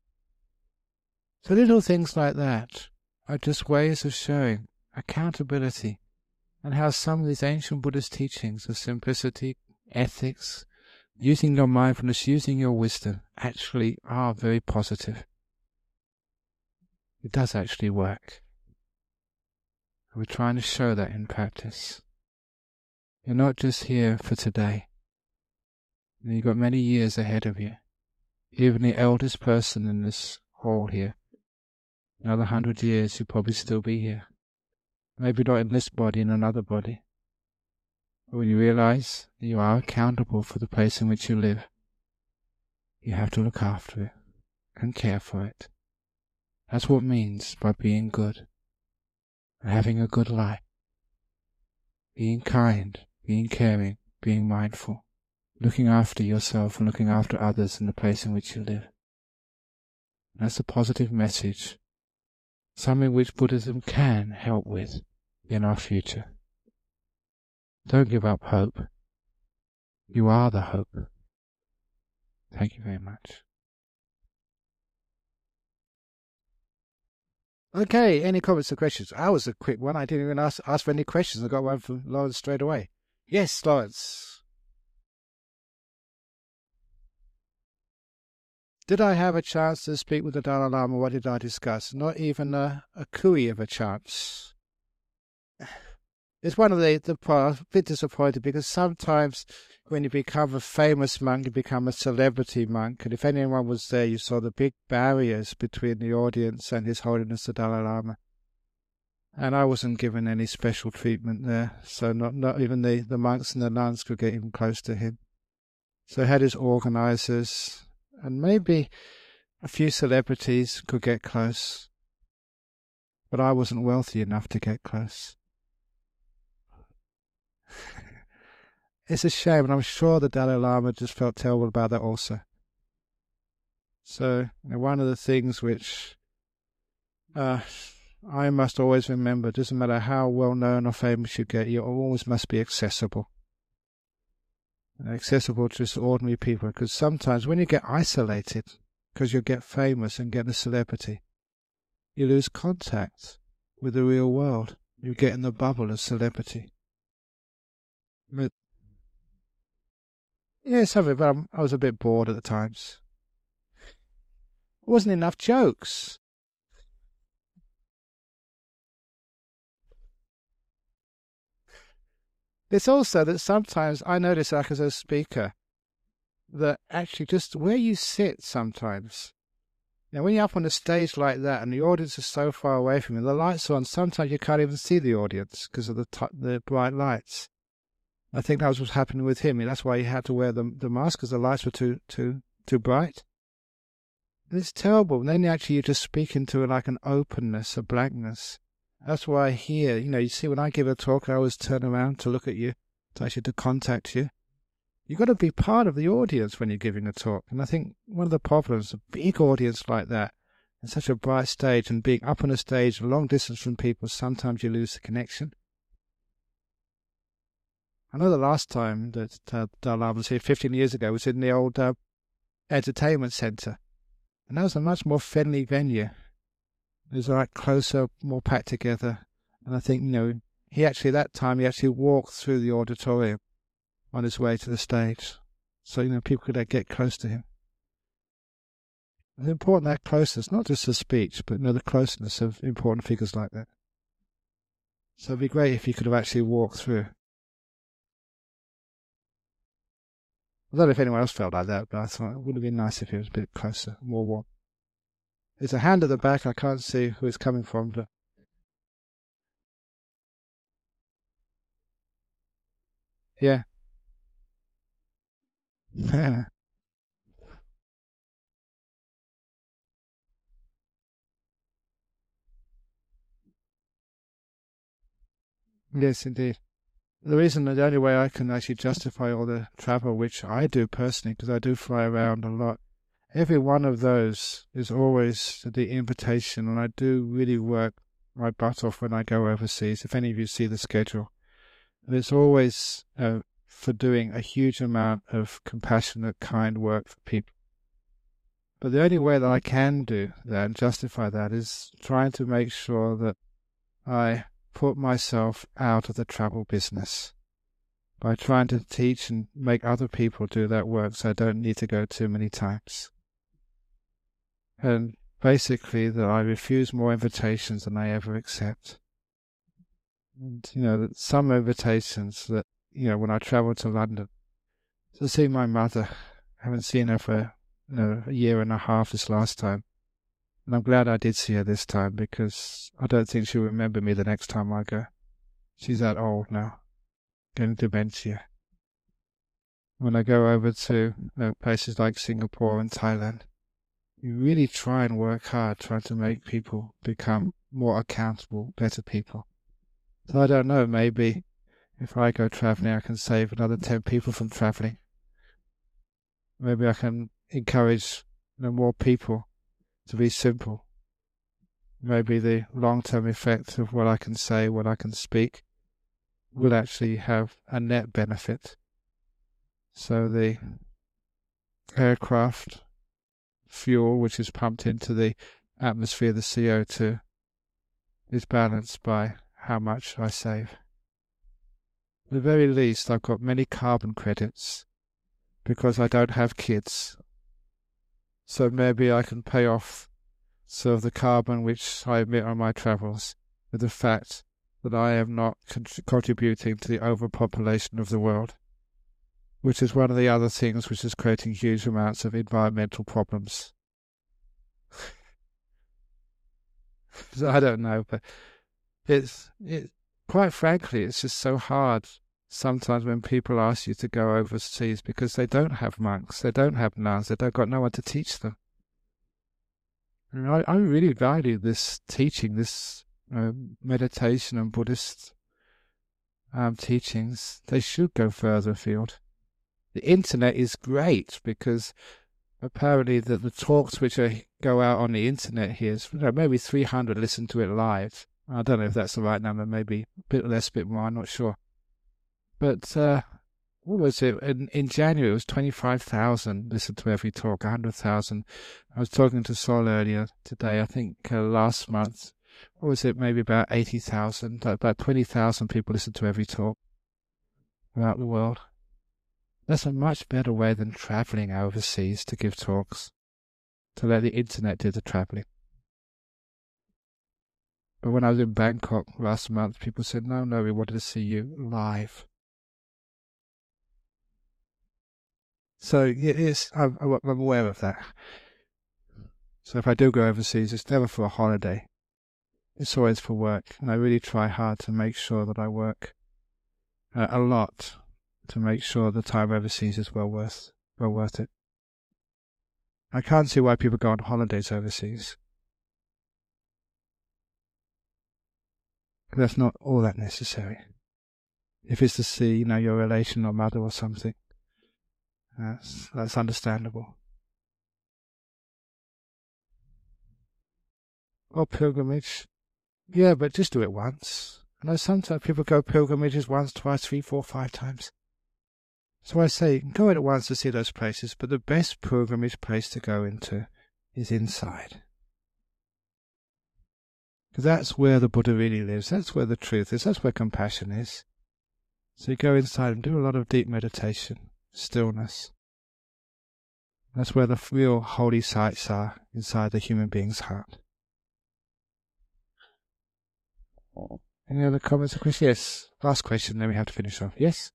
So little things like that are just ways of showing accountability and how some of these ancient Buddhist teachings of simplicity, ethics, using your mindfulness, using your wisdom, actually are very positive. It does actually work. We're trying to show that in practice. You're not just here for today. You've got many years ahead of you. Even the eldest person in this hall here, another 100 years, you'll probably still be here. Maybe not in this body, in another body. But when you realize that you are accountable for the place in which you live, you have to look after it and care for it. That's what it means by being good and having a good life. Being kind, being caring, being mindful, looking after yourself and looking after others in the place in which you live. And that's a positive message, something which Buddhism can help with in our future. Don't give up hope. You are the hope. Thank you very much. Okay, any comments or questions? That was a quick one. I didn't even ask for any questions. I got one from Lawrence straight away. Yes, Lawrence. Did I have a chance to speak with the Dalai Lama? What did I discuss? Not even a cooey of a chance. It's one of the parts, a bit disappointed because sometimes when you become a famous monk, you become a celebrity monk. And if anyone was there, you saw the big barriers between the audience and His Holiness the Dalai Lama. And I wasn't given any special treatment there, so not even the monks and the nuns could get even close to him. So he had his organisers, and maybe a few celebrities could get close, but I wasn't wealthy enough to get close. It's a shame, and I'm sure the Dalai Lama just felt terrible about that also. So one of the things which I must always remember, doesn't matter how well known or famous you get, you always must be accessible. Accessible to just ordinary people, because sometimes when you get isolated, because you get famous and get a celebrity, you lose contact with the real world. You get in the bubble of celebrity. But yeah, something, but I was a bit bored at the times. There wasn't enough jokes. It's also that sometimes I notice, like as a speaker, that actually just where you sit sometimes, when you're up on a stage like that and the audience is so far away from you, the lights are on, sometimes you can't even see the audience because of the bright lights. I think that was what's happening with him. That's why he had to wear the mask, because the lights were too bright. And it's terrible. And then actually you just speak into like an openness, a blankness. That's why here, you see when I give a talk, I always turn around to look at you, to contact you. You've got to be part of the audience when you're giving a talk. And I think one of the problems, a big audience like that, and such a bright stage, and being up on a stage a long distance from people, sometimes you lose the connection. I know the last time that Dalai Lama was here 15 years ago was in the old entertainment centre. And that was a much more friendly venue. It was like closer, more packed together. And I think, he actually walked through the auditorium on his way to the stage. So, people could get close to him. It's important, that closeness, not just the speech, but the closeness of important figures like that. So it'd be great if you could have actually walked through. I don't know if anyone else felt like that, but I thought it would have been nice if it was a bit closer, more warm. There's a hand at the back. I can't see who it's coming from, but yeah. Yes, indeed. The only way I can actually justify all the travel, which I do personally, because I do fly around a lot, every one of those is always the invitation, and I do really work my butt off when I go overseas, if any of you see the schedule. And it's always for doing a huge amount of compassionate, kind work for people. But the only way that I can do that and justify that is trying to make sure that I put myself out of the travel business by trying to teach and make other people do that work so I don't need to go too many times. And basically that I refuse more invitations than I ever accept. And, that some invitations that, when I travel to London to see my mother, I haven't seen her for a year and a half this last time. And I'm glad I did see her this time, because I don't think she'll remember me the next time I go. She's that old now, getting dementia. When I go over to places like Singapore and Thailand, you really try and work hard trying to make people become more accountable, better people. So I don't know, maybe if I go travelling, I can save another 10 people from travelling. Maybe I can encourage more people to be simple. Maybe the long-term effect of what I can say, what I can speak, will actually have a net benefit. So the aircraft fuel, which is pumped into the atmosphere, the CO2, is balanced by how much I save. At the very least, I've got many carbon credits because I don't have kids. So maybe I can pay off some of the carbon which I emit on my travels with the fact that I am not contributing to the overpopulation of the world, which is one of the other things which is creating huge amounts of environmental problems. So I don't know, but quite frankly, it's just so hard sometimes when people ask you to go overseas because they don't have monks, they don't have nuns, they've got no one to teach them. And I really value this teaching, this meditation and Buddhist teachings. They should go further afield. The internet is great because apparently the talks which go out on the internet here, maybe 300 listen to it live. I don't know if that's the right number, maybe a bit less, a bit more, I'm not sure. But what was it? In January, it was 25,000 listened to every talk, 100,000. I was talking to Sol earlier today, I think last month. What was it? Maybe about 80,000, about 20,000 people listened to every talk throughout the world. That's a much better way than traveling overseas to give talks, to let the internet do the traveling. But when I was in Bangkok last month, people said, no, we wanted to see you live. So it is, I'm aware of that. So if I do go overseas, it's never for a holiday. It's always for work. And I really try hard to make sure that I work a lot to make sure the time overseas is well worth it. I can't see why people go on holidays overseas. That's not all that necessary. If it's to see, your relation or mother or something, that's understandable. Or pilgrimage. Yeah, but just do it once. I know sometimes people go pilgrimages once, twice, 3, 4, 5 times. So I say, go at once to see those places, but the best pilgrimage place to go into is inside. Because that's where the Buddha really lives, that's where the truth is, that's where compassion is. So you go inside and do a lot of deep meditation, stillness. That's where the real holy sites are, inside the human being's heart. Any other comments or questions? Yes. Last question, then we have to finish off. Yes?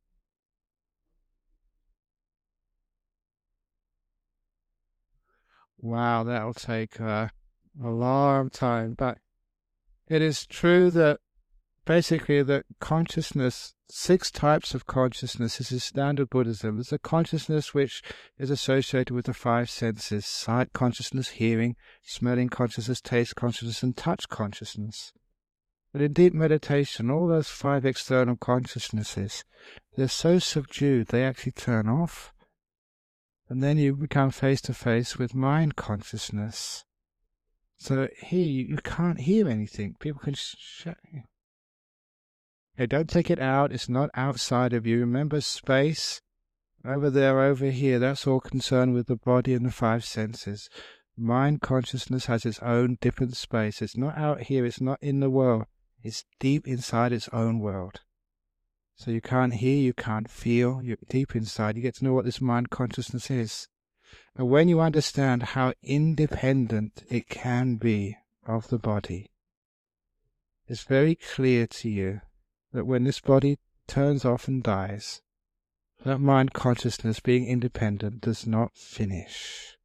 Wow, that'll take a long time. But it is true that basically that consciousness, 6 types of consciousness, this is standard Buddhism. There's a consciousness which is associated with the 5 senses: sight consciousness, hearing, smelling consciousness, taste consciousness, and touch consciousness. But in deep meditation, all those 5 external consciousnesses, they're so subdued they actually turn off. And then you become face to face with mind consciousness. So here you can't hear anything. People can shut you. Okay, don't take it out. It's not outside of you. Remember space, over there, over here. That's all concerned with the body and the 5 senses. Mind consciousness has its own different space. It's not out here. It's not in the world. It's deep inside its own world. So you can't hear, you can't feel, you're deep inside. You get to know what this mind consciousness is. And when you understand how independent it can be of the body, it's very clear to you that when this body turns off and dies, that mind consciousness, being independent, does not finish.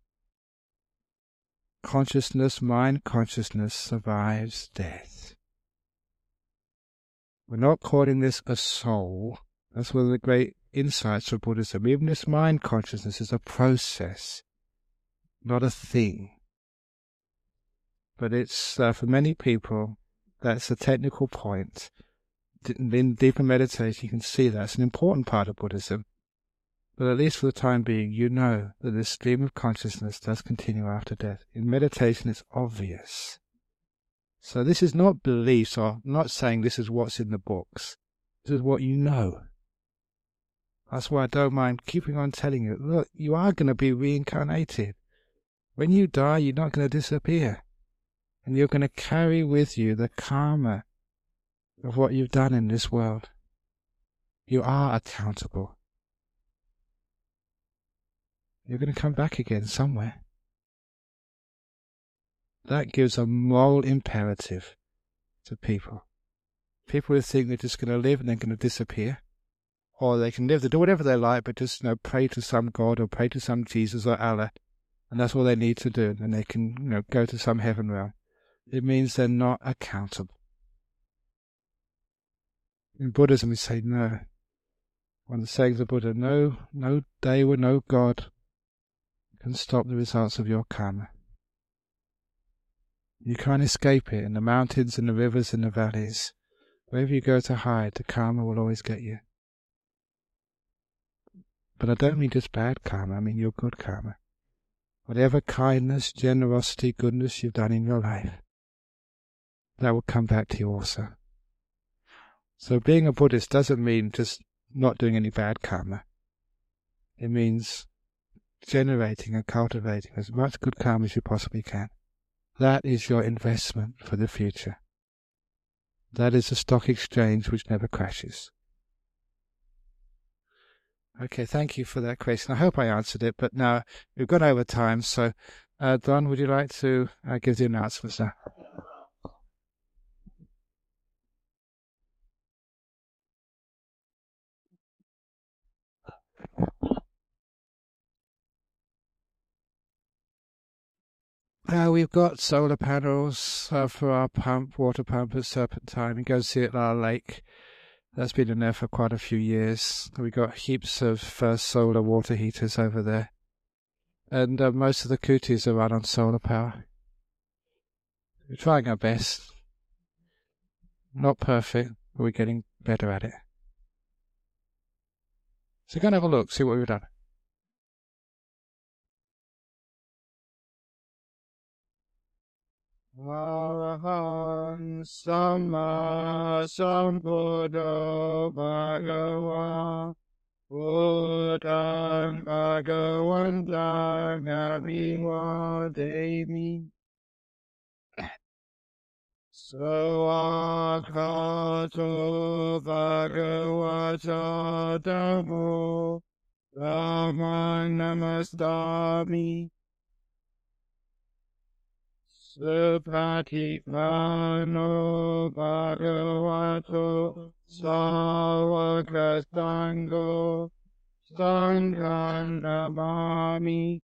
Consciousness, mind consciousness, survives death. We're not calling this a soul. That's one of the great insights of Buddhism. Even this mind consciousness is a process, not a thing. But it's, for many people, that's a technical point. In deeper meditation, you can see that's an important part of Buddhism. But at least for the time being, you know that this stream of consciousness does continue after death. In meditation, it's obvious. So this is not beliefs, or not saying this is what's in the books. This is what you know. That's why I don't mind keeping on telling you, look, you are going to be reincarnated. When you die, you're not going to disappear. And you're going to carry with you the karma of what you've done in this world. You are accountable. You're going to come back again somewhere. That gives a moral imperative to people. People who think they're just going to live and they're going to disappear. Or they can live, they do whatever they like, but just pray to some God or pray to some Jesus or Allah. And that's all they need to do. And they can go to some heaven realm. It means they're not accountable. In Buddhism we say no. One of the sayings of Buddha, no Deva, no God can stop the results of your karma. You can't escape it in the mountains, in the rivers, in the valleys. Wherever you go to hide, the karma will always get you. But I don't mean just bad karma, I mean your good karma. Whatever kindness, generosity, goodness you've done in your life, that will come back to you also. So being a Buddhist doesn't mean just not doing any bad karma. It means generating and cultivating as much good karma as you possibly can. That is your investment for the future. That is a stock exchange which never crashes. Okay, thank you for that question. I hope I answered it, but now we've gone over time, so Don, would you like to give the announcements now? We've got solar panels for our water pump at Serpentine. You go see it at our lake. That's been in there for quite a few years. We've got heaps of solar water heaters over there. And most of the kutis are run on solar power. We're trying our best. Not perfect, but we're getting better at it. So go and have a look, see what we've done. Arahant Samma Sambuddho Bhagava Buddhaṃ Bhagavaṃ Abhivademi Sawakhato Bhagavata Dhammo Dhammam Namastami Supatipano Bhagavato Sāvaka Sangho Sangham Namami